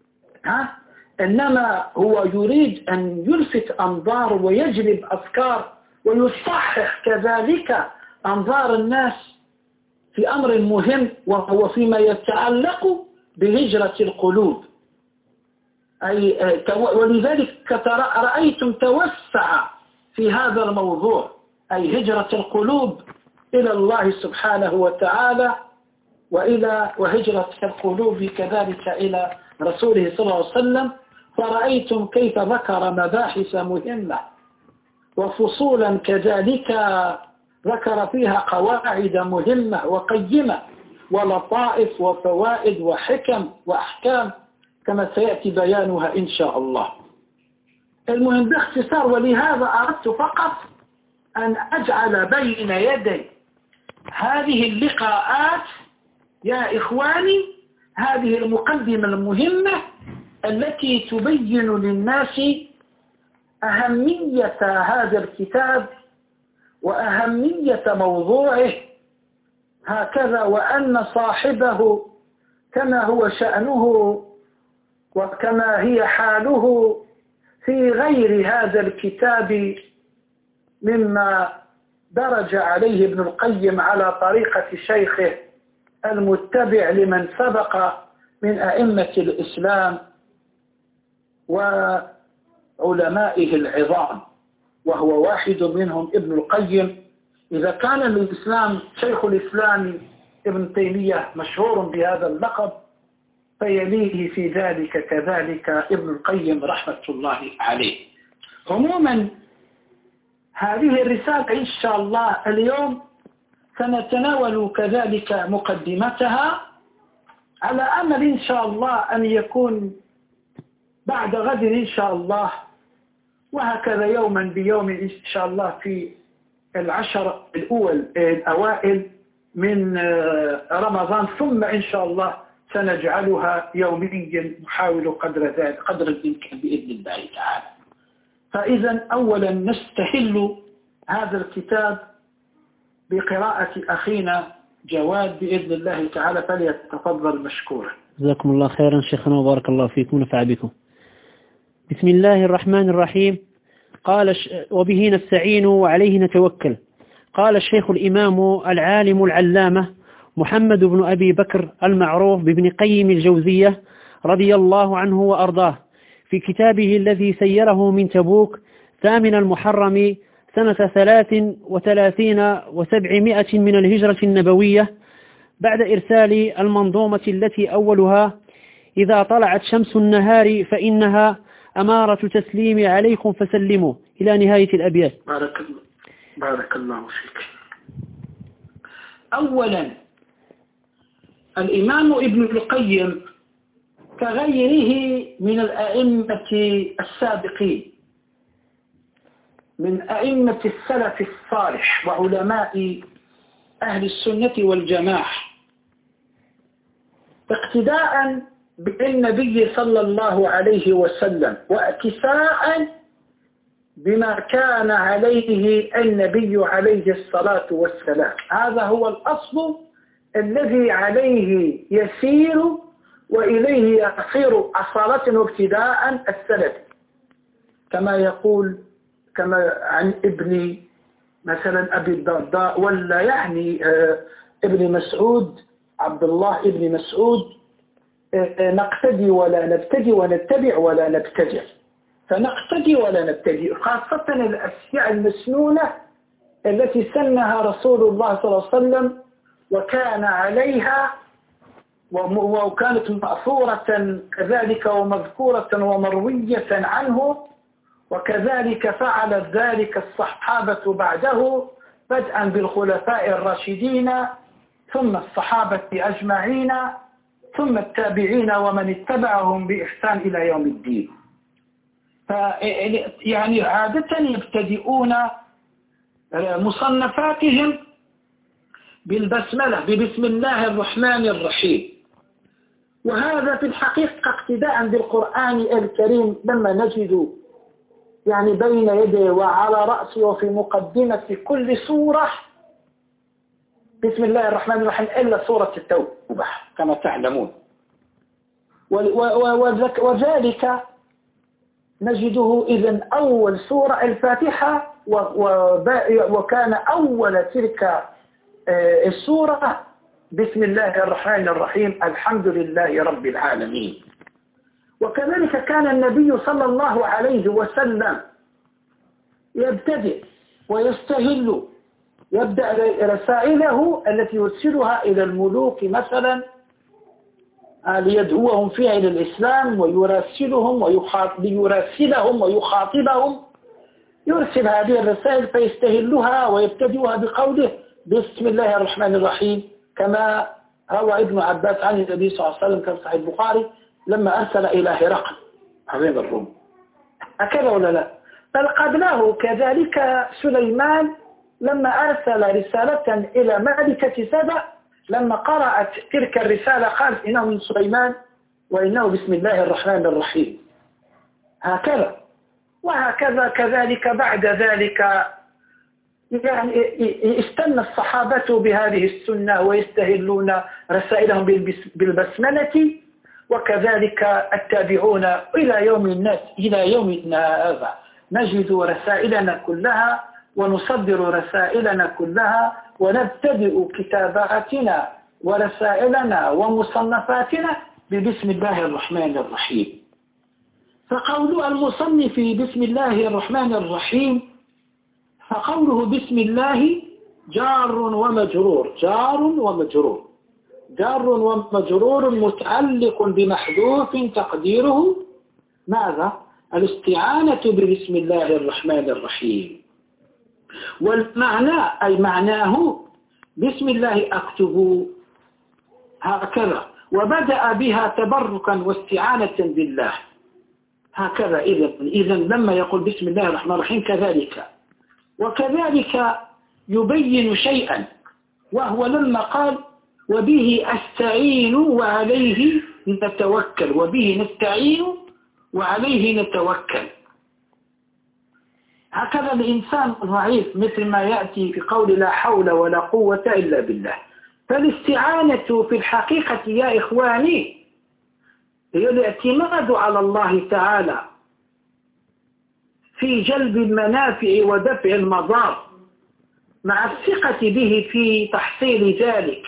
ها؟ إنما هو يريد أن يلفت أنظار ويجلب أفكار ويصحح كذلك أنظار الناس في أمر مهم، وهو فيما يتعلق بهجرة القلوب. أي ولذلك رأيتم توسع في هذا الموضوع، أي هجرة القلوب إلى الله سبحانه وتعالى، وإلى وهجرة القلوب كذلك إلى رسوله صلى الله عليه وسلم. فرأيتم كيف ذكر مباحث مهمة وفصولا كذلك ذكر فيها قواعد مهمة وقيمة ولطائف وفوائد وحكم وأحكام كما سيأتي بيانها إن شاء الله. المهم باختصار، ولهذا أردت فقط أن أجعل بين يدي هذه اللقاءات يا إخواني هذه المقدمة المهمة التي تبين للناس أهمية هذا الكتاب وأهمية موضوعه، هكذا وأن صاحبه كما هو شأنه وكما هي حاله في غير هذا الكتاب مما درج عليه ابن القيم على طريقة شيخه المتبع لمن سبق من أئمة الإسلام وعلمائه العظام، وهو واحد منهم ابن القيم. إذا كان الإسلام شيخ الإسلام ابن تيمية مشهور بهذا اللقب، فيليه في ذلك كذلك ابن القيم رحمة الله عليه. عموما هذه الرسالة إن شاء الله اليوم سنتناول كذلك مقدمتها، على أمل إن شاء الله أن يكون بعد غد إن شاء الله، وهكذا يوما بيوم إن شاء الله في العشر الأول الأوائل من رمضان، ثم إن شاء الله سنجعلها يوميا نحاول قدر ذلك قدر الإمكان بإذن الله تعالى. فإذا أولا نستهل هذا الكتاب بقراءة أخينا جواد بإذن الله تعالى، فليتفضل مشكورا. جزاكم الله خيرا شيخنا وبارك الله فيكم ونفع بكم. بسم الله الرحمن الرحيم. قال وبه نستعين وعليه نتوكل. قال الشيخ الإمام العالم العلامة محمد بن أبي بكر المعروف بابن قيم الجوزية رضي الله عنه وأرضاه في كتابه الذي سيره من تبوك ثامن المحرم سنة ثلاث وثلاثين وسبعمائة من الهجرة النبوية، بعد إرسال المنظومة التي أولها إذا طلعت شمس النهار فإنها أمارة تسليم عليكم فسلموا، إلى نهاية الأبيات. بارك الله, بارك الله فيك. أولا الإمام ابن القيم كغيره من الأئمة السابقين من أئمة السلف الصالح وعلماء أهل السنة والجماعة، اقتداء بالنبي صلى الله عليه وسلم واكتفاء بما كان عليه النبي عليه الصلاة والسلام. هذا هو الأصل الذي عليه يسير وإليه يصير أصالة وابتداء السلف، كما يقول كما عن ابن مثلا أبي الدرداء، ولا يعني ابن مسعود عبد الله ابن مسعود، نقتدي ولا نبتدي ونتبع ولا نبتدع. فنقتدي ولا نبتدي، خاصة الأشياء المسنونة التي سنها رسول الله صلى الله عليه وسلم وكان عليها وكانت مأثورة كذلك ومذكورة ومروية عنه، وكذلك فعل ذلك الصحابة بعده بدءا بالخلفاء الراشدين ثم الصحابة أجمعين ثم التابعين ومن اتبعهم بإحسان إلى يوم الدين. يعني عادة يبتدئون مصنفاتهم بالبسملة ببسم الله الرحمن الرحيم، وهذا في الحقيقة اقتداء بالقرآن الكريم، لما نجد يعني بين يديه وعلى رأسه وفي مقدمة كل سورة بسم الله الرحمن الرحيم إلا سورة التوبة كما تعلمون. وذلك نجده إذن أول سورة الفاتحة، وكان أول تلك السورة بسم الله الرحمن الرحيم الحمد لله رب العالمين. وكذلك كان النبي صلى الله عليه وسلم يبتدئ ويستهل، يبدأ رسائله التي يرسلها إلى الملوك مثلا ليدعوهم فيها إلى الإسلام ويراسلهم ويراسلهم ويخاطبهم، يرسل هذه الرسائل فيستهلها ويبتدئها بقوله بسم الله الرحمن الرحيم، كما روى ابن عباس عن النبي صلى الله عليه وسلم كما في صحيح البخاري لما أرسل إلى هرقل عظيم الروم، هكذا ولا لا؟ بل قبله كذلك سليمان لما أرسل رسالة إلى ملكة سبأ، لما قرأت تلك الرسالة قال إنه من سليمان وإنه بسم الله الرحمن الرحيم، هكذا. وهكذا كذلك بعد ذلك يعني استنى الصحابة بهذه السنة ويستهلون رسائلهم بالبسملة، وكذلك التابعون إلى يوم الناس إلى يومنا هذا نجد رسائلنا كلها ونصدر رسائلنا كلها ونبتدئ كتاباتنا ورسائلنا ومصنفاتنا ببسم الله الرحمن الرحيم. فقول المصنف بسم الله الرحمن الرحيم، فقوله بسم الله جار ومجرور، جار ومجرور، جار ومجرور متعلق بمحذوف تقديره ماذا؟ الاستعانة ببسم الله الرحمن الرحيم. والمعنى أي معناه بسم الله أكتب هكذا، وبدأ بها تبركا واستعانة بالله هكذا. إذن إذن لما يقول بسم الله الرحمن الرحيم كذلك. وكذلك يبين شيئا، وهو لما قال وبه أستعين وعليه نتوكل، وبه نستعين وعليه نتوكل. هكذا الإنسان ضعيف مثل ما يأتي في قول لا حول ولا قوة إلا بالله. فالاستعانة في الحقيقة يا إخواني هي الاعتماد على الله تعالى في جلب المنافع ودفع المضار مع الثقة به في تحصيل ذلك.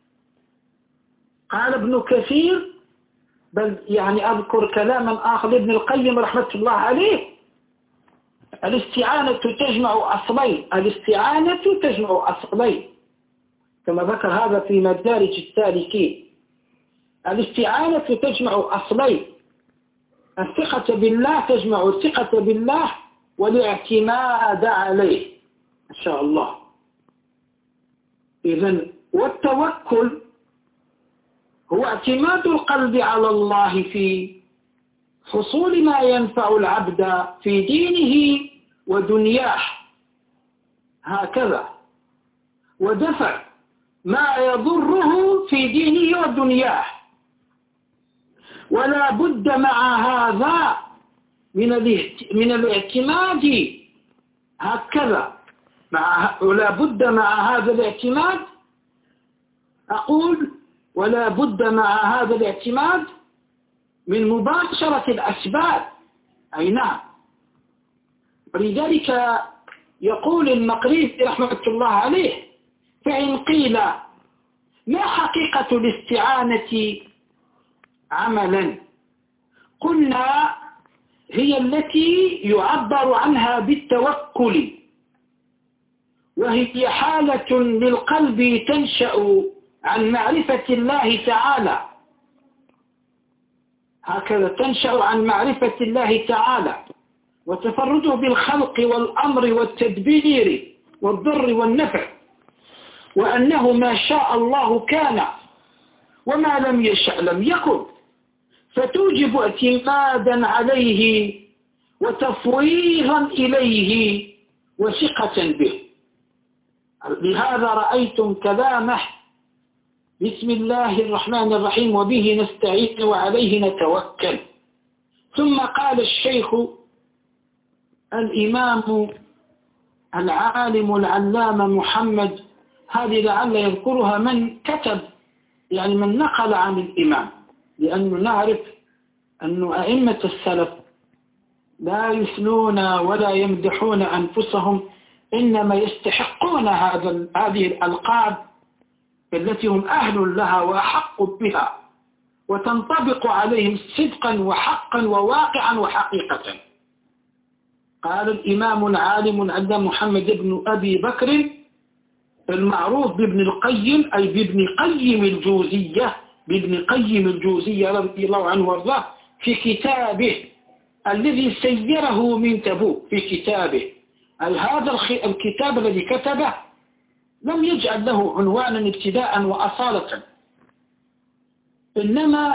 قال ابن كثير، بل يعني أذكر كلاما آخر لابن القيم رحمة الله عليه، الاستعانة تجمع أصلين، الاستعانة تجمع أصلين كما ذكر هذا في مدارج السالكين. الاستعانة تجمع أصلين، الثقة بالله تجمع الثقة بالله والاعتماد عليه إن شاء الله. إذن والتوكل هو اعتماد القلب على الله في حصول ما ينفع العبد في دينه ودنياه هكذا، ودفع ما يضره في دينه ودنياه. ولا بد مع هذا من من الاعتماد هكذا، مع ولا بد مع هذا الاعتماد، أقول ولا بد مع هذا الاعتماد من مباشرة الأسباب. أي نعم. ولذلك يقول المقريزي رحمة الله عليه فإن قيل ما حقيقة الاستعانة عملا، قلنا هي التي يعبر عنها بالتوكل، وهي حالة للقلب تنشأ عن معرفة الله تعالى، هكذا تنشأ عن معرفة الله تعالى وتفرده بالخلق والأمر والتدبير والضر والنفع، وأنه ما شاء الله كان وما لم يشأ لم يكن، فتوجب اعتمادا عليه وتفويضا إليه وثقة به. لهذا رأيتم كلامه بسم الله الرحمن الرحيم وبه نستعين وعليه نتوكل. ثم قال الشيخ الإمام العالم العلامة محمد، هذه لعل يذكرها من كتب يعني من نقل عن الإمام، لأنه نعرف أن أئمة السلف لا يثنون ولا يمدحون أنفسهم، إنما يستحقون هذا هذه الألقاب التي هم أهل لها وأحق بها، وتنطبق عليهم صدقا وحقا وواقعا وحقيقة. قال الإمام العالم عند محمد بن أبي بكر المعروف بابن القيم، أي بابن قيم الجوزية، بابن قيم الجوزية رضي الله عنه وارضاه، في كتابه الذي سيره من تبوك، في كتابه هذا الكتاب الذي كتبه لم يجعل له عنوانا ابتداء وأصالة، إنما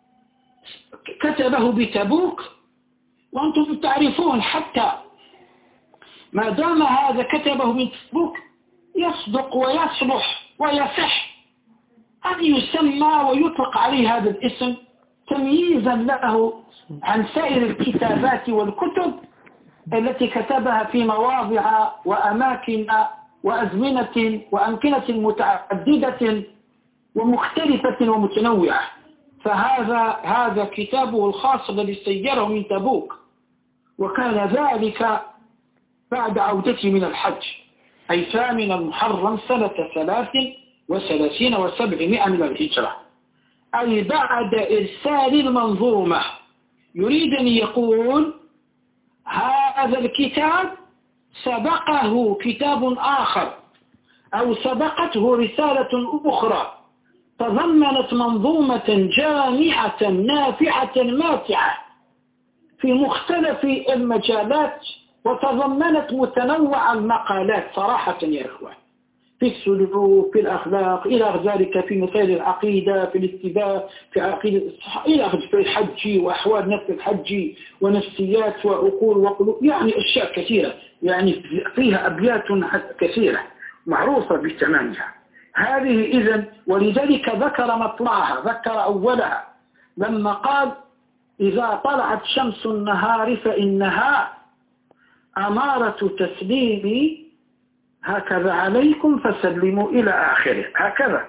كتبه بتبوك. وأنتم تعرفون حتى ما دام هذا كتبه بتبوك يصدق ويصلح ويصح أن يسمى ويطلق عليه هذا الاسم تمييزا له عن سائر الكتابات والكتب التي كتبها في مواضع وأماكن وأزمنة وأمكنة متعددة ومختلفة ومتنوعة. فهذا هذا كتابه الخاص الذي سيره من تبوك، وكان ذلك بعد عودته من الحج، أي ثامن المحرم سنة ثلاث وثلاثين وسبعمائة من الهجرة، أي بعد إرسال المنظومة. يريد أن يقول هذا الكتاب سبقه كتاب آخر أو سبقته رسالة أخرى تضمنت منظومة جامعة نافعة ماتعة في مختلف المجالات، وتضمنت متنوع المقالات صراحة يا إخوان، في السلوك، في الأخلاق، إلى ذلك في مسائل العقيدة، في الاستباء، في عقيدة إلى في الحج وأحوال نفس الحج ونفسيات وعقول وقلوب، يعني أشياء كثيرة، يعني فيها أبيات كثيرة معروفة بتمامها. هذه إذن، ولذلك ذكر مطلعها، ذكر أولها لما قال إذا طلعت شمس النهار فإنها أمارة تسليمي هكذا عليكم فسلموا إلى آخره، هكذا.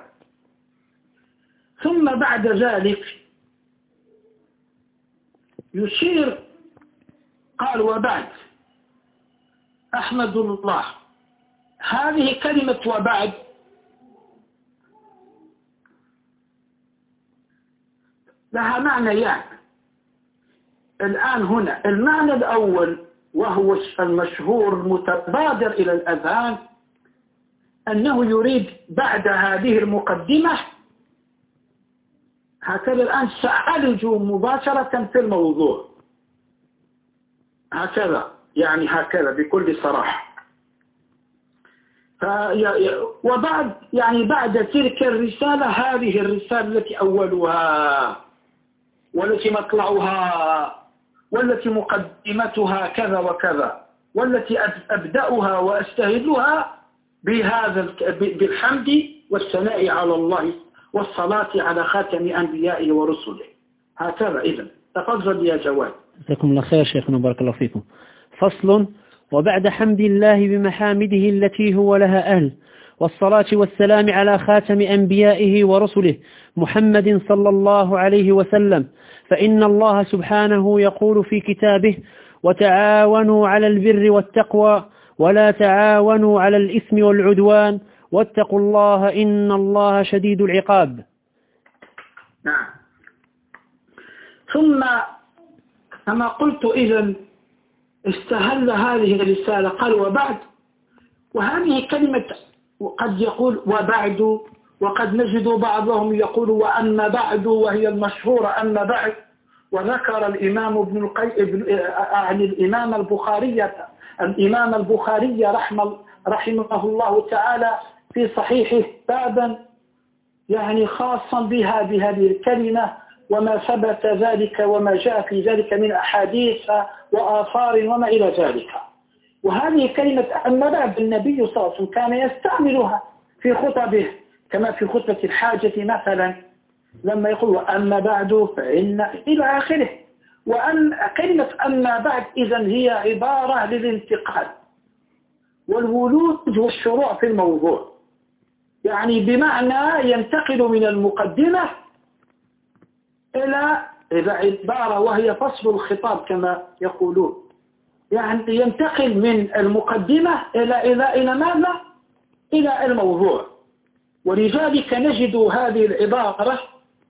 ثم بعد ذلك يشير قال وبعد أحمد الله. هذه كلمة وبعد لها معنيان الآن هنا. المعنى الأول وهو المشهور المتبادر إلى الأذهان أنه يريد بعد هذه المقدمة، هكذا الآن سألج مباشرة في الموضوع، هكذا يعني هكذا بكل صراحة. وبعد يعني بعد تلك الرسالة هذه الرسالة التي أولها والتي مطلعها والتي مقدمتها كذا وكذا، والتي أبدأها وأستهلها بهذا بالحمد والثناء على الله والصلاة على خاتم أنبيائه ورسله، هكذا. إذن تفضل يا جواد. جزاكم الله خير شيخنا بارك الله فيكم. فصل: وبعد حمد الله بمحامده التي هو لها أهل، والصلاة والسلام على خاتم أنبيائه ورسله محمد صلى الله عليه وسلم، فإن الله سبحانه يقول في كتابه: وتعاونوا على البر والتقوى ولا تعاونوا على الإثم والعدوان واتقوا الله إن الله شديد العقاب. نعم. ثم كما قلت إذن استهل هذه الرسالة قال وبعد، وهذه كلمة وقد يقول وبعد، وقد نجد بعضهم يقول وأما بعد، وهي المشهورة أما بعد. وذكر الإمام ابن القيم عن الإمام البخاري الإمام البخاري رحمه رحمه الله تعالى في صحيحه بابا يعني خاصا بها بهذه الكلمة، وما ثبت ذلك وما جاء في ذلك من أحاديث وآثار وما إلى ذلك. وهذه كلمة أما بعد النبي صلى الله عليه وسلم كان يستعملها في خطبه، كما في خطبة الحاجة مثلا لما يقول وأما بعد فإن إلى آخره. وأن كلمة أما بعد إذن هي عبارة للانتقال والولوج والشروع في الموضوع، يعني بمعنى ينتقل من المقدمة إلى إذا عبارة وهي فصل الخطاب كما يقولون، يعني ينتقل من المقدمة إلى إلى إلى ماذا؟ إلى الموضوع. ولذلك نجد هذه العبارة: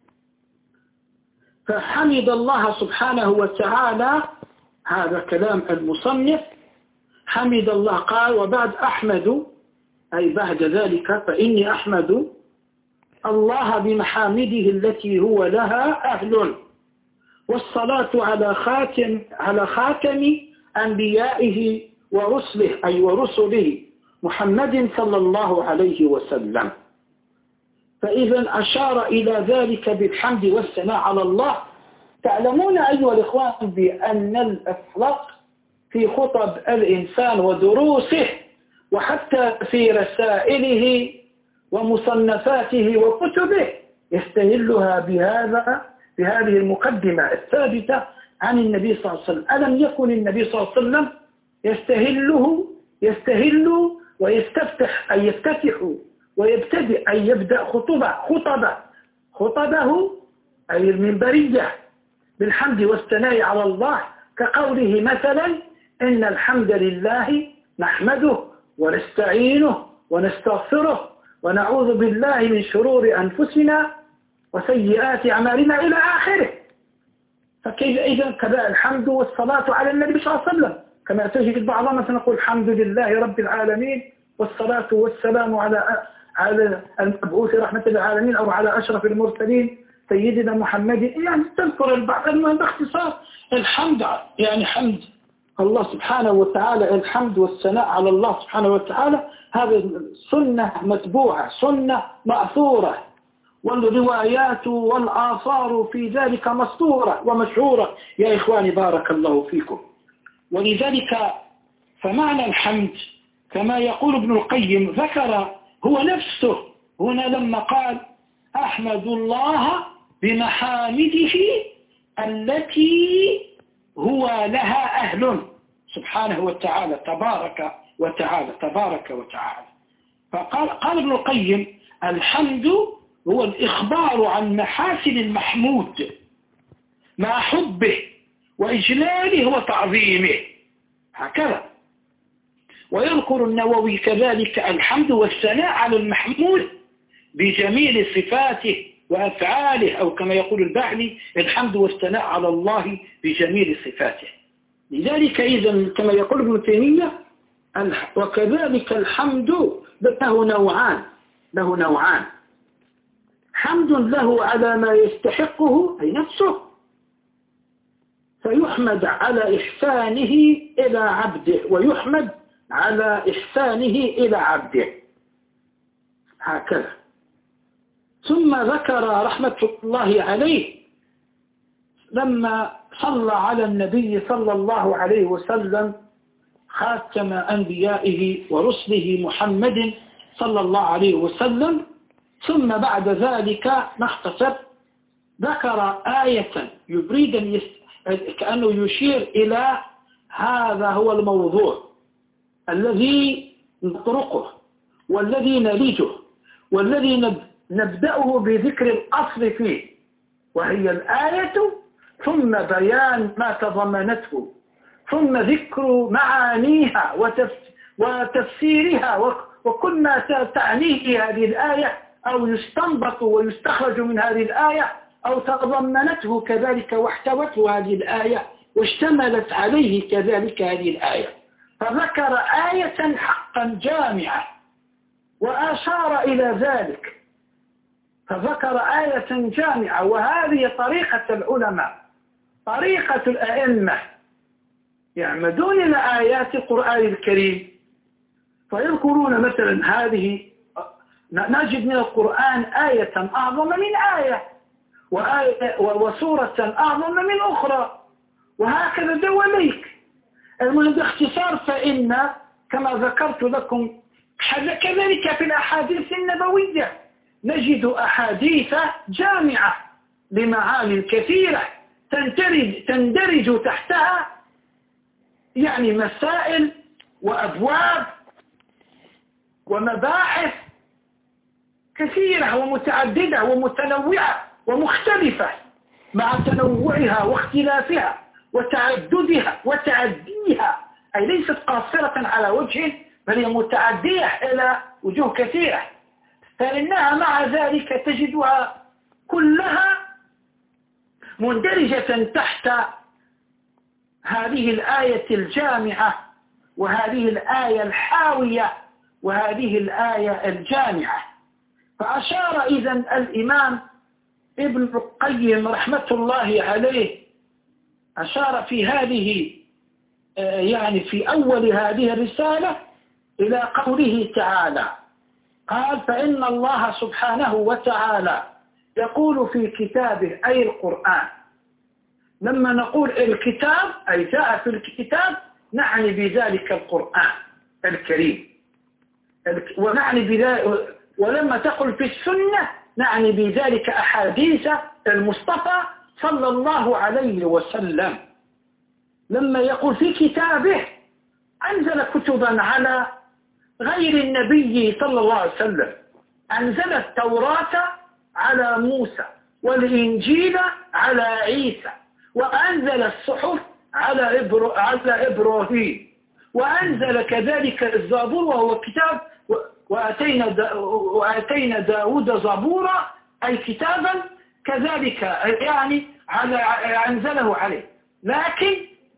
فحمد الله سبحانه وتعالى. هذا كلام المصنف، حمد الله قال: وبعد أحمد، أي بعد ذلك فإني أحمد الله بمحامده التي هو لها أهل، والصلاة على خاتم على خاتم أنبيائه ورسله، أي ورسله محمد صلى الله عليه وسلم. فإذا أشار إلى ذلك بالحمد والثناء على الله. تعلمون أيها الإخوان بأن الأخلاق في خطب الإنسان ودروسه وحتى في رسائله ومصنفاته وكتبه يستهلها بهذا بهذه المقدمة الثابتة عن النبي صلى الله عليه وسلم. ألم يكن النبي صلى الله عليه وسلم يستهله يستهل ويستفتح أي يفتتح ويبتدئ أي يبدأ خطبة خطبة خطبه أي المنبرية بالحمد والثناء على الله، كقوله مثلا: إن الحمد لله نحمده ونستعينه ونستغفره ونعوذ بالله من شرور أنفسنا وسيئات أعمالنا إلى آخره. فكيف إذن كذا الحمد والصلاة على النبي صلى الله عليه وسلم، كما تجد بعضنا مثلا نقول الحمد لله رب العالمين والصلاة والسلام على على المبعوث رحمة العالمين أو على أشرف المرسلين سيدنا محمد. يعني تذكر البعض المهم باختصار الحمد، يعني حمد الله سبحانه وتعالى، الحمد والثناء على الله سبحانه وتعالى. هذا سنة متبوعة، سنة مأثورة، والروايات والآثار في ذلك مسطورة ومشهورة يا إخواني بارك الله فيكم. ولذلك فمعنى الحمد كما يقول ابن القيم ذكر هو نفسه هنا لما قال: أحمد الله بمحامده التي هو لها أهل سبحانه وتعالى تبارك وتعالى تبارك وتعالى. فقال قال ابن القيم: الحمد هو الإخبار عن محاسن المحمود مع حبه وإجلاله وتعظيمه، هكذا. ويذكر النووي كذلك الحمد والثناء على المحمود بجميل صفاته وأفعاله، أو كما يقول البعلي: الحمد والثناء على الله بجميل صفاته. لذلك إذن كما يقول ابن تيمية: وكذلك الحمد له نوعان له نوعان حمد له على ما يستحقه أي نفسه، فيحمد على إحسانه إلى عبده، ويحمد على إحسانه إلى عبده، هكذا. ثم ذكر رحمة الله عليه لما صلى على النبي صلى الله عليه وسلم خاتم أنبيائه ورسله محمد صلى الله عليه وسلم. ثم بعد ذلك نختصر ذكر آية يريد أن يست... كأنه يشير إلى هذا هو الموضوع الذي نطرقه والذي نلجه والذي نبدأه بذكر الأصل فيه، وهي الآية، ثم بيان ما تضمنته، ثم ذكر معانيها وتفسيرها وكل ما تعنيه هذه الآية أو يستنبط ويستخرج من هذه الآية أو تضمنته كذلك واحتوته هذه الآية واشتملت عليه كذلك هذه الآية. فذكر آية حقا جامعة وأشار إلى ذلك، فذكر آية جامعة. وهذه طريقة العلماء، طريقة الأئمة، يعمدون إلى آيات القرآن الكريم فيذكرون مثلا هذه، نجد من القرآن آية أعظم من آية وآية وسورة أعظم من أخرى، وهكذا دواليك. المهم باختصار فإن كما ذكرت لكم كذلك في الأحاديث النبوية نجد أحاديث جامعة لمعاني كثيرة تندرج, تندرج تحتها يعني مسائل وأبواب ومباحث كثيرة ومتعددة ومتنوعة ومختلفة. مع تنوعها واختلافها وتعددها وتعديها، أي ليست قاصرة على وجه بل هي متعدية إلى وجوه كثيرة، فإنها مع ذلك تجدها كلها مندرجة تحت هذه الآية الجامعة وهذه الآية الحاوية وهذه الآية الجامعة. فأشار إذن الإمام ابن القيم رحمة الله عليه، أشار في هذه يعني في أول هذه الرسالة إلى قوله تعالى، قال: فإن الله سبحانه وتعالى يقول في كتابه أي القرآن. لما نقول الكتاب أي جاء في الكتاب نعني بذلك القرآن الكريم، ونعني بذلك، ولما تقول في السنة نعني بذلك أحاديث المصطفى صلى الله عليه وسلم. لما يقول في كتابه أنزل كتبا على غير النبي صلى الله عليه وسلم، أنزل التوراة على موسى والإنجيل على عيسى، وأنزل الصحف على إبرو على إبراهيم، وأنزل كذلك الزبور وهو كتاب، وأتينا دا وأتينا داود زبورا أي كتابا كذلك يعني على أنزله عليه. لكن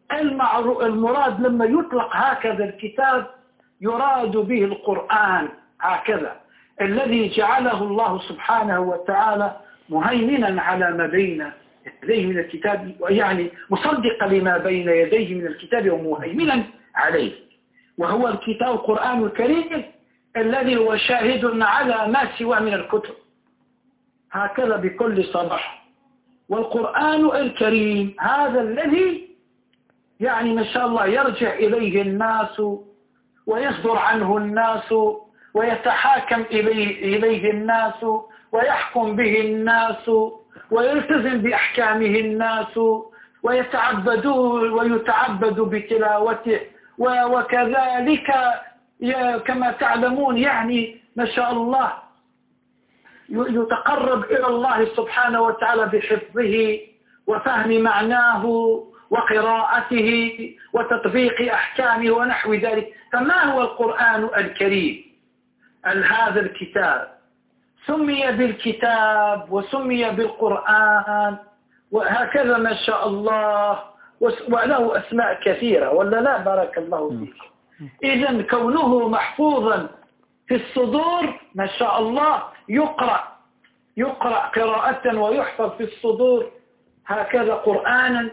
المراد لما يطلق هكذا الكتاب يراد به القرآن هكذا، الذي جعله الله سبحانه وتعالى مهيمنا على ما بين يديه من الكتاب، يعني مصدقا لما بين يديه من الكتاب ومهيمنا عليه، وهو الكتاب القرآن الكريم الذي هو شاهد على ما سوى من الكتب هكذا بكل صراحة. والقرآن الكريم هذا الذي يعني ما شاء الله يرجع إليه الناس ويصدر عنه الناس ويتحاكم إليه, إليه الناس ويحكم به الناس ويلتزم بأحكامه الناس ويتعبدون ويتعبد بتلاوته، وكذلك كما تعلمون يعني ما شاء الله يتقرب إلى الله سبحانه وتعالى بحفظه وفهم معناه وقراءته وتطبيق أحكامه ونحو ذلك. فما هو القرآن الكريم؟ هذا الكتاب سمي بالكتاب وسمي بالقرآن وهكذا ما شاء الله، وله أسماء كثيرة ولا لا؟ بارك الله فيك. إذن كونه محفوظا في الصدور ما شاء الله يقرأ يقرأ قراءة ويحفظ في الصدور هكذا قرآنا،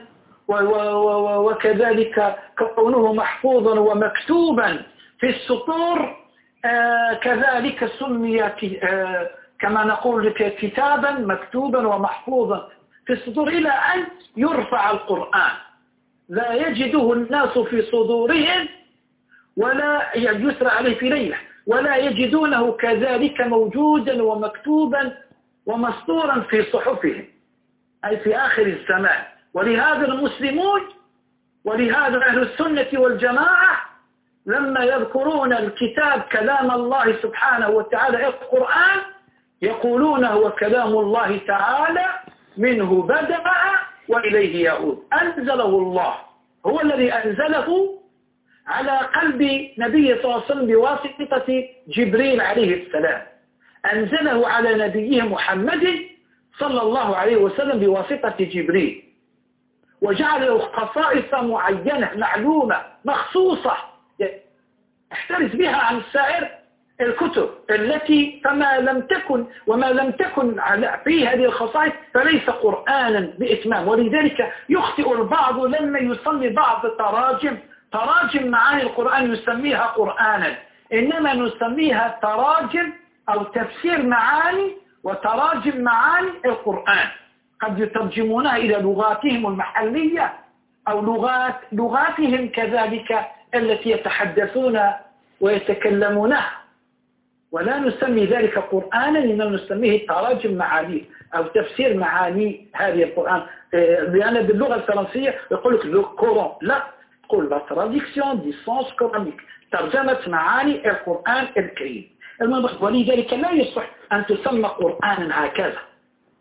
وكذلك كونه محفوظا ومكتوبا في السطور آه كذلك سمي آه كما نقول كتابا مكتوبا ومحفوظا في الصدور إلى أن يرفع القرآن لا يجده الناس في صدورهم ولا يسرى عليه في ليلة، ولا يجدونه كذلك موجودا ومكتوبا ومسطورا في صحفهم أي في آخر الزمان. ولهذا المسلمون ولهذا أهل السنة والجماعة لما يذكرون الكتاب كلام الله سبحانه وتعالى القرآن يقولون هو كلام الله تعالى منه بدأ وإليه يعود، أنزله الله، هو الذي أنزله على قلب نبي صلى الله عليه وسلم بواسطة جبريل عليه السلام، أنزله على نبيه محمد صلى الله عليه وسلم بواسطة جبريل، وجعل له خصائص معينة معلومة مخصوصة يحترز بها عن سائر الكتب التي فما لم تكن وما لم تكن في هذه الخصائص فليس قرآنا بإتمام. ولذلك يخطئ البعض لما يسمي بعض التراجم تراجم معاني القرآن يسميها قرآنا، إنما نسميها تراجم أو تفسير معاني وتراجم معاني القرآن، قد يترجمونها إلى لغاتهم المحلية أو لغات لغاتهم كذلك التي يتحدثون ويتكلمونها، ولا نسمي ذلك قرآنا إنما نسميه تراجم معاني أو تفسير معاني هذه القرآن. لأن باللغة الفرنسية يقول لك لو كوران، لا، تقول لا تراديكسيون دي سونس كورانيك، ترجمة معاني القرآن الكريم. ولذلك لا يصح أن تسمى قرآنا هكذا،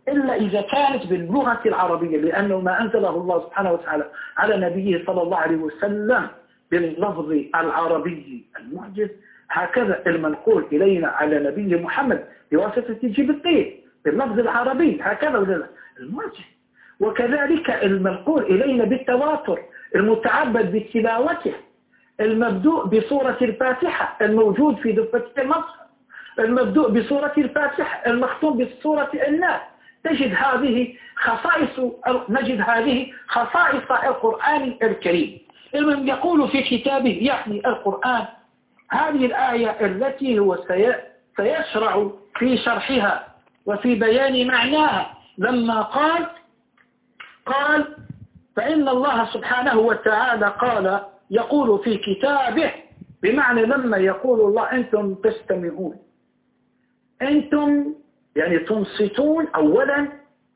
إلا إذا كانت باللغة العربية، لأنه ما أنزله الله سبحانه وتعالى على نبيه صلى الله عليه وسلم باللفظ العربي المعجز، هكذا المنقول إلينا على نبي محمد بواسطة جبريل باللفظ العربي هكذا المعجز. وكذلك المنقول إلينا بالتواتر المتعبد بتلاوته، المبدوء بسورة الفاتحة الموجود في دفة المصحف، المبدوء بسورة الفاتحة المختوم بسورة الناس. تجد هذه خصائص نجد هذه خصائص القرآن الكريم. المهم يقول في كتابه يعني القرآن هذه الآية التي هو سيشرع في شرحها وفي بيان معناها، لما قال قال فإن الله سبحانه وتعالى قال يقول في كتابه، بمعنى لما يقول الله أنتم تستمعون، أنتم يعني تنصتون أولا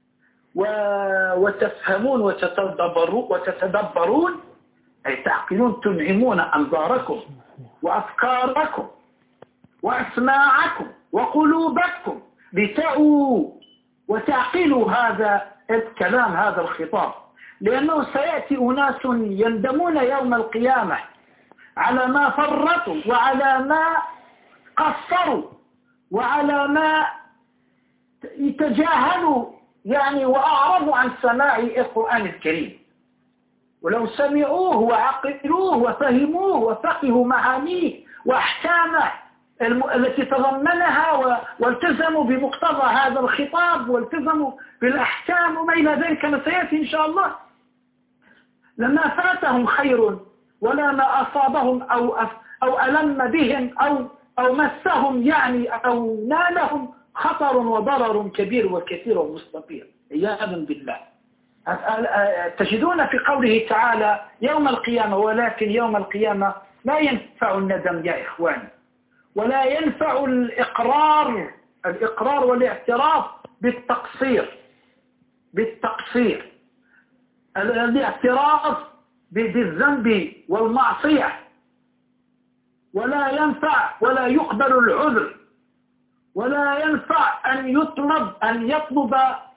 وتفهمون وتتدبرون, وتتدبرون أي تعقلون، تنعمون أنظاركم وأفكاركم وأسماعكم وقلوبكم لتعوا وتعقلوا هذا الكلام هذا الخطاب، لأنه سيأتي أناس يندمون يوم القيامة على ما فرطوا وعلى ما قصروا وعلى ما يتجاهلوا يعني وأعرضوا عن سماع القرآن الكريم. ولو سمعوه وعقلوه وفهموه وفقهوا معانيه وأحكامه التي تضمنها والتزموا بمقتضى هذا الخطاب والتزموا بالأحكام وما إلى ذلك كما سيأتي إن شاء الله، لما فاتهم خير ولا ما أصابهم أو أو ألم بهم أو أو مسهم يعني أو نالهم خطر وضرر كبير وكثير ومستطير عياذا بالله. تجدون في قوله تعالى يوم القيامة، ولكن يوم القيامة لا ينفع الندم يا إخواني، ولا ينفع الإقرار الإقرار والاعتراف بالتقصير بالتقصير الاعتراف بالذنب والمعصية، ولا ينفع ولا يقبل العذر، ولا ينفع أن يطلب أن يطلب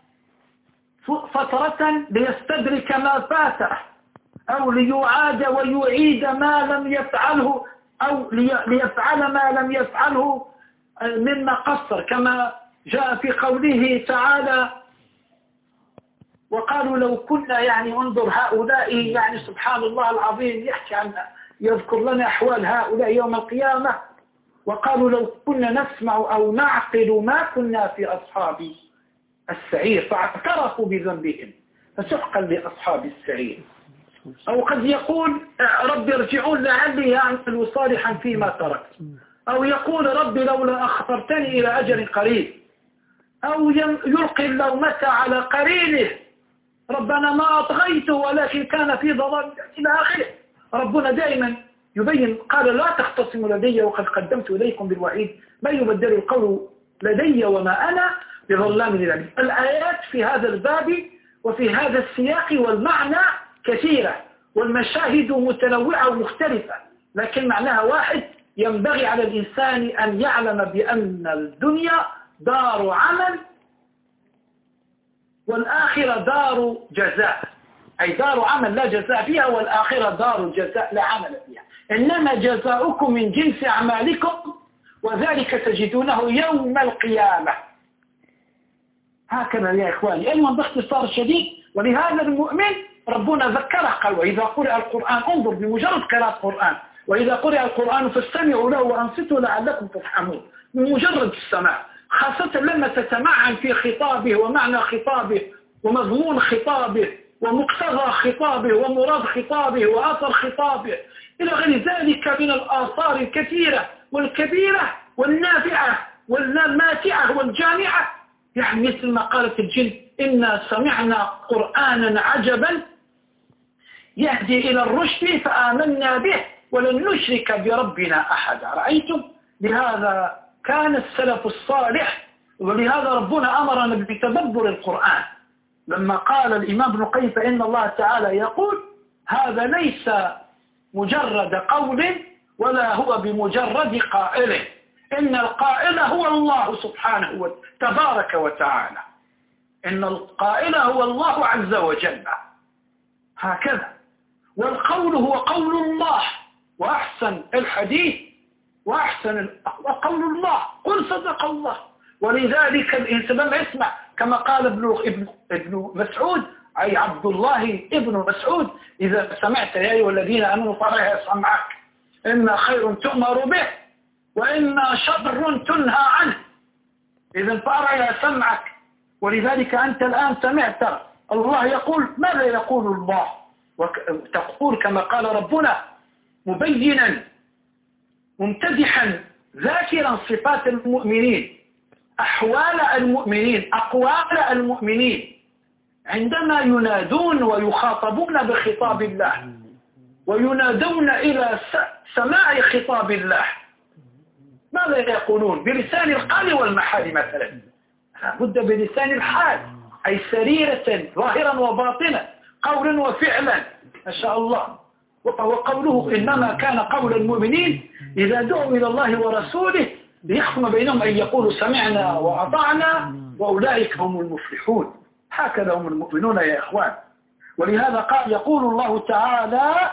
فترة ليستدرك ما فاته أو ليعاد ويعيد ما لم يفعله أو ليفعل ما لم يفعله مما قصر، كما جاء في قوله تعالى وقالوا لو كنا يعني انظر هؤلاء يعني سبحان الله العظيم يحكي عن يذكر لنا أحوال هؤلاء يوم القيامة، وقالوا لو كنا نسمع أو نعقل ما كنا في أصحاب السعير فاعترفوا بذنبهم فسحقا لأصحاب السعير. أو قد يقول رب ارجعون لعلي أعمل صالحا فيما تركت، أو يقول رب لولا أخرتني إلى أجل قريب، أو يلقي اللومة على قرينه ربنا ما أطغيته ولكن كان في ضلال إلى آخره. ربنا دائما يبين قال لا تختصموا لدي وقد قدمت إليكم بالوعيد ما يبدل القول لدي وما أنا بظلام للعبيد. الآيات في هذا الباب وفي هذا السياق والمعنى كثيرة والمشاهد متنوعة ومختلفة، لكن معناها واحد، ينبغي على الإنسان أن يعلم بأن الدنيا دار عمل والآخرة دار جزاء، أي دار عمل لا جزاء فيها، والآخرة دار جزاء لا عمل فيها، إنما جزاؤكم من جنس أعمالكم وذلك تجدونه يوم القيامة. هكذا يا إخواني، المهم باختصار شديد. ولهذا المؤمن ربنا ذكره قال وإذا قرأ القرآن انظر بمجرد قراءة القرآن، وإذا قرأ القرآن فاستمعوا له وأنصتوا لعلكم ترحمون، بمجرد السماع، خاصة لما تتمعن في خطابه ومعنى خطابه ومضمون خطابه ومقتضى خطابه ومراد خطابه وآثر خطابه إلى غير ذلك من الآثار الكثيرة والكبيرة والنافعة والماتعة والجامعة. يعني مثل ما قالت الجن إنا سمعنا قرآنا عجبا يهدي إلى الرشد فآمنا به ولن نشرك بربنا أحدا. رأيتم؟ لهذا كان السلف الصالح، ولهذا ربنا أمرنا بتدبر القرآن لما قال الإمام ابن القيم فإن الله تعالى يقول هذا ليس مجرد قول ولا هو بمجرد قائله، إن القائل هو الله سبحانه وتبارك وتعالى. إن القائل هو الله عز وجل، هكذا. والقول هو قول الله، وأحسن الحديث وأحسن قول الله، قل صدق الله. ولذلك الإنسان لما يسمع كما قال ابن, ابن, ابن مسعود، أي عبد الله ابن مسعود، إذا سمعت يا أيها الذين آمنوا فارع سمعك، إما خير تؤمر به وإما شر تنهى عنه، إذا فارع سمعك. ولذلك أنت الآن سمعت الله يقول، ماذا يقول الله؟ وتقول كما قال ربنا مبينا ممتدحا ذاكرا صفات المؤمنين، أحوال المؤمنين، أقوال المؤمنين عندما ينادون ويخاطبون بخطاب الله وينادون إلى سماع خطاب الله، ماذا يقولون؟ بلسان القال والمحال مثلا، لابد بلسان الحال، أي سريرة ظاهرا وباطنا، قولا وفعلا، ما شاء الله. وقوله إنما كان قول المؤمنين إذا دعوا إلى الله ورسوله ليحكم بينهم أن يقولوا سمعنا وأطعنا وأولئك هم المفلحون. هكذا هم المؤمنون يا إخوان. ولهذا قال يقول الله تعالى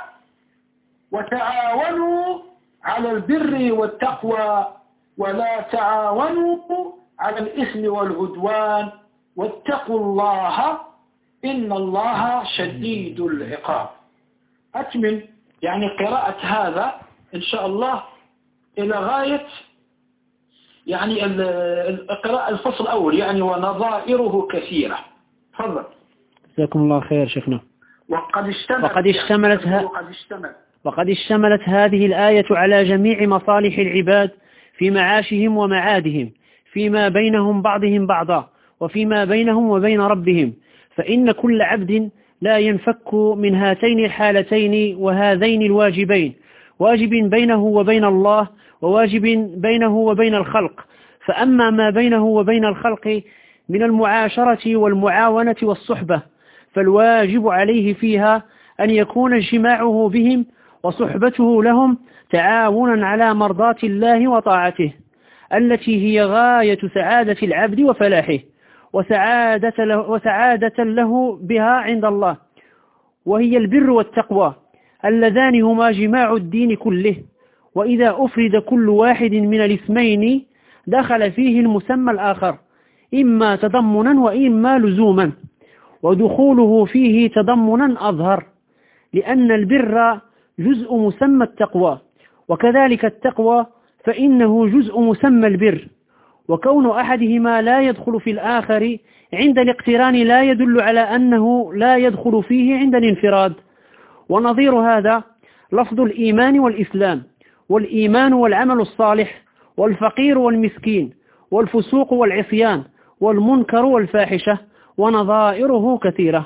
وتعاونوا على البر والتقوى ولا تعاونوا على الإثم والعدوان واتقوا الله إن الله شديد العقاب. أكمل يعني قراءة هذا إن شاء الله إلى غاية يعني القراءة الفصل الأول يعني ونظائره كثيرة. تفضل. جزاكم الله خير شيخنا. وقد اشتملت وقد اشتملت, يعني ها وقد اشتملت وقد اشتملت هذه الآية على جميع مصالح العباد في معاشهم ومعادهم، فيما بينهم بعضهم بعضا، وفيما بينهم وبين ربهم. فإن كل عبد لا ينفك من هاتين الحالتين وهذين الواجبين، واجب بينه وبين الله وواجب بينه وبين الخلق. فأما ما بينه وبين الخلق من المعاشرة والمعاونة والصحبة فالواجب عليه فيها أن يكون اجتماعه بهم وصحبته لهم تعاونا على مرضاة الله وطاعته، التي هي غاية سعادة العبد وفلاحه وسعادة له, وسعادة له بها عند الله، وهي البر والتقوى اللذان هما جماع الدين كله. وإذا أفرد كل واحد من الاسمين دخل فيه المسمى الآخر إما تضمنا وإما لزوما، ودخوله فيه تضمنا أظهر، لأن البر جزء مسمى التقوى، وكذلك التقوى فإنه جزء مسمى البر. وكون أحدهما لا يدخل في الآخر عند الاقتران لا يدل على أنه لا يدخل فيه عند الانفراد. ونظير هذا لفظ الإيمان والإسلام، والإيمان والعمل الصالح، والفقير والمسكين، والفسوق والعصيان، والمنكر والفاحشة، ونظائره كثيرة.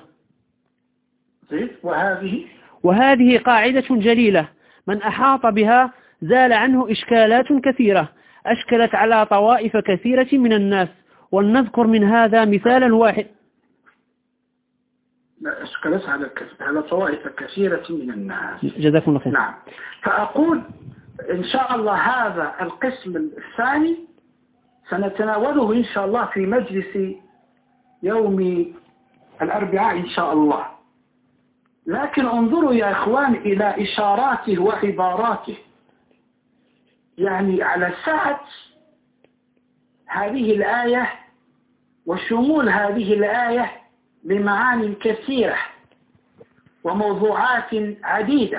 وهذه وهذه قاعدة جليلة من أحاط بها زال عنه إشكالات كثيرة أشكلت على طوائف كثيرة من الناس. ولنذكر من هذا مثالا واحد. أشكلت على على طوائف كثيرة من الناس. جزاكم الله خير. نعم. فأقول إن شاء الله هذا القسم الثاني سنتناوله إن شاء الله في مجلس يوم الأربعاء إن شاء الله. لكن انظروا يا إخوان إلى إشاراته وعباراته، يعني على سعة هذه الآية وشمول هذه الآية بمعاني كثيرة وموضوعات عديدة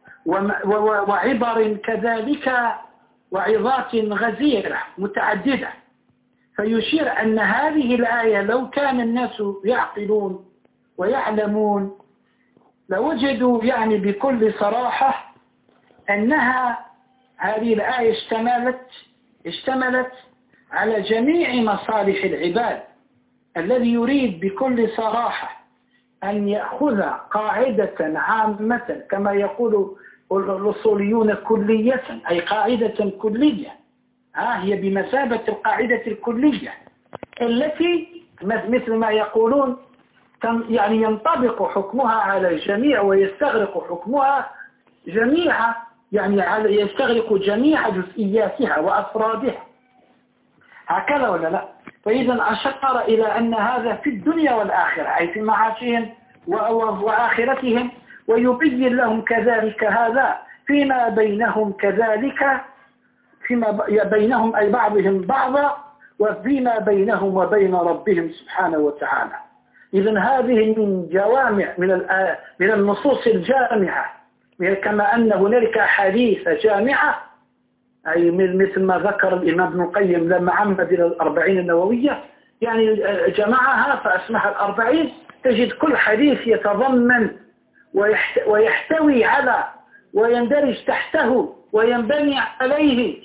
وعبر كذلك وعظات غزيرة متعددة، فيشير أن هذه الآية لو كان الناس يعقلون ويعلمون لوجدوا يعني بكل صراحة أنها هذه الآية اشتملت اشتملت على جميع مصالح العباد. الذي يريد بكل صراحة أن يأخذ قاعدة عامة كما يقول الأصوليون كلية، أي قاعدة كلية ها هي بمثابة القاعدة الكلية التي مثل ما يقولون يعني ينطبق حكمها على الجميع ويستغرق حكمها جميع يعني يستغرق جميع جزئياتها وأفرادها. هكذا ولا لا؟ فإذا أشار إلى أن هذا في الدنيا والآخرة، أي في معاشهم وآخرتهم، ويبين لهم كذلك هذا فيما بينهم كذلك، فيما بينهم أي بعضهم بعضا، وفيما بينهم وبين ربهم سبحانه وتعالى. إذن هذه من جوامع من من النصوص الجامعة، كما أن هنالك أحاديث جامعة، أي مثل ما ذكر الإمام ابن القيم لما عمد إلى الأربعين النووية، يعني جمعها فأسمها الأربعين. تجد كل حديث يتضمن ويحتوي على ويندرج تحته وينبني عليه،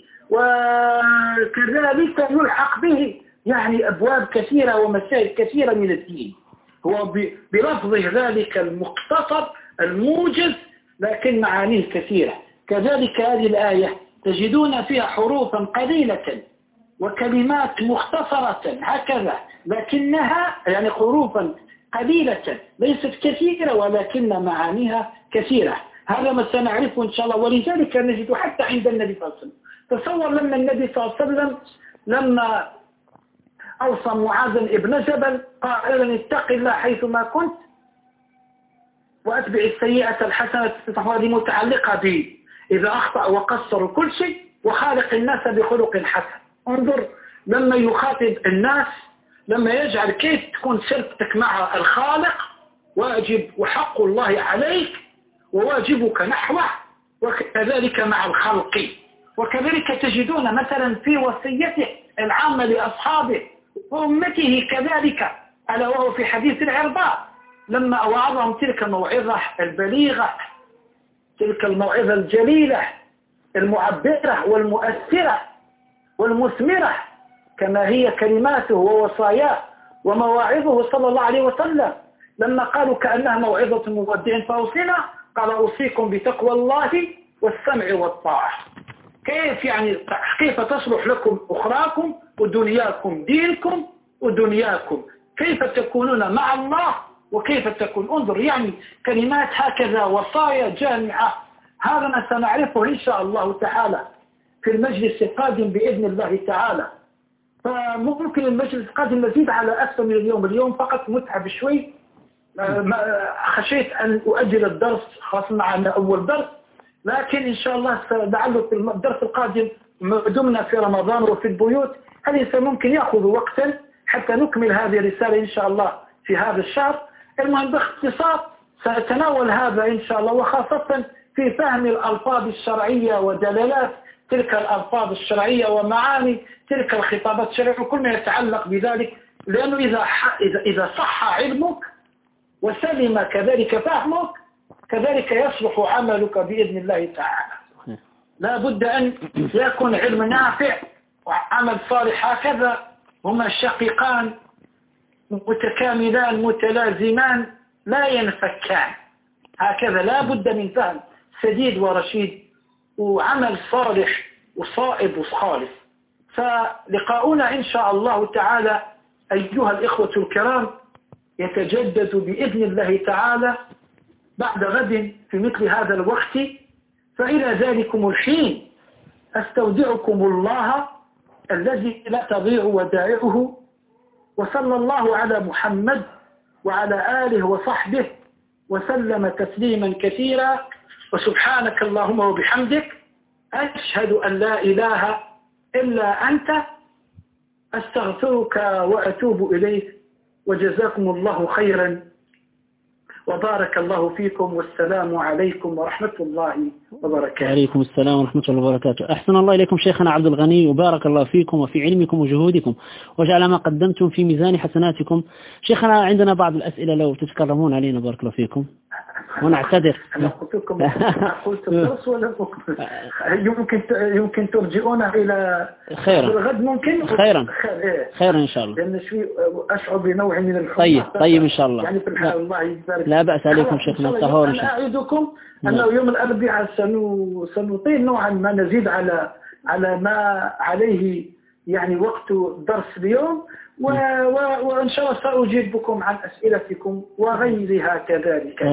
وكذلك يلحق به يعني أبواب كثيرة ومسائل كثيرة من الدين، هو بلفظه ذلك المختصر الموجز لكن معانيه كثيرة. كذلك هذه الآية تجدون فيها حروفا قليلة وكلمات مختصرة هكذا، لكنها يعني حروفا قليلة ليست كثيرة ولكن معانيها كثيرة. هذا ما سنعرفه إن شاء الله. ولذلك نجد حتى عند النبي صلى الله عليه وسلم، تصور لما النبي صلى الله عليه وسلم لما أوصى معاذ ابن جبل قال لن اتق الله حيثما كنت وأتبع السيئة الحسنة، هذه متعلقة به إذا أخطأ وقصر كل شيء، وخالق الناس بخلق حسن. انظر لما يخاطب الناس، لما يجعل كيف تكون سلطتك مع الخالق، واجب وحق الله عليك وواجبك نحوه، وكذلك مع الخلق. وكذلك تجدون مثلا في وصيته العامة لأصحابه وأمته كذلك، ألا وهو في حديث العرباء لما وعظهم تلك الموعظة البليغة، تلك الموعظة الجليلة المعبرة والمؤثرة والمثمرة كما هي كلماته ووصاياه ومواعظه صلى الله عليه وسلم، لما قالوا كأنها موعظة مودع فأوصينا، قال أوصيكم بتقوى الله والسمع والطاعة. كيف يعني كيف تصلح لكم أخراكم ودنياكم، دينكم ودنياكم، كيف تكونون مع الله وكيف تكون. انظر يعني كلمات هكذا وصايا جامعة. هذا ما سنعرفه إن شاء الله تعالى في المجلس القادم بإذن الله تعالى. فممكن المجلس القادم نزيد على أكثر من اليوم. اليوم فقط متعب شوي، خشيت أن أؤجل الدرس خاصة معنا أول درس، لكن إن شاء الله لعله في الدرس القادم دمنا في رمضان وفي البيوت، هذه ممكن يأخذ وقتا حتى نكمل هذه الرسالة إن شاء الله في هذا الشهر. المهم باختصار سنتناول هذا إن شاء الله، وخاصة في فهم الألفاظ الشرعية ودلالات تلك الألفاظ الشرعية ومعاني تلك الخطابات الشرعية وكل ما يتعلق بذلك، لأنه إذا إذا إذا صح علمك وسلم كذلك فهمك كذلك يصلح عملك بإذن الله تعالى. لا بد أن يكون علم نافع وعمل صالح، هكذا هما شقيقان متكاملان متلازمان لا ينفكان، هكذا لا بد من فهم سديد ورشيد وعمل صالح وصائب وخالص. فلقاؤنا إن شاء الله تعالى أيها الإخوة الكرام يتجدد بإذن الله تعالى بعد غد في مثل هذا الوقت. فإلى ذلكم الحين أستودعكم الله الذي لا تضيع ودائعه، وصلى الله على محمد وعلى آله وصحبه وسلم تسليما كثيرا. وسبحانك اللهم وبحمدك أشهد أن لا إله إلا أنت أستغفرك وأتوب إليك. وجزاكم الله خيرا وبارك الله فيكم، والسلام عليكم ورحمة الله وبركاته. وعليكم السلام ورحمة الله وبركاته. أحسن الله إليكم شيخنا عبد الغني، وبارك الله فيكم وفي علمكم وجهودكم، وجعل ما قدمتم في ميزان حسناتكم. شيخنا عندنا بعض الأسئلة لو تتكرمون علينا بارك الله فيكم ونعتذر. أنا قلت لكم قلت الدرس ولا يمكن يمكن ترجعونه إلى خيرا الغد ممكن خيرا خيرا إن شاء الله، لأن شوي أشعر بنوع من الحب. طيب طيب إن شاء الله، يعني في الحال الله يبارك. لا بأس عليكم شيخنا الطهور إن شاء الله. أنا أعدكم أنه يوم الأربعاء سنطيل نوعا ما، نزيد على على ما عليه يعني وقت درس اليوم، وإن شاء الله سأجيبكم عن أسئلتكم وغيرها كذلك.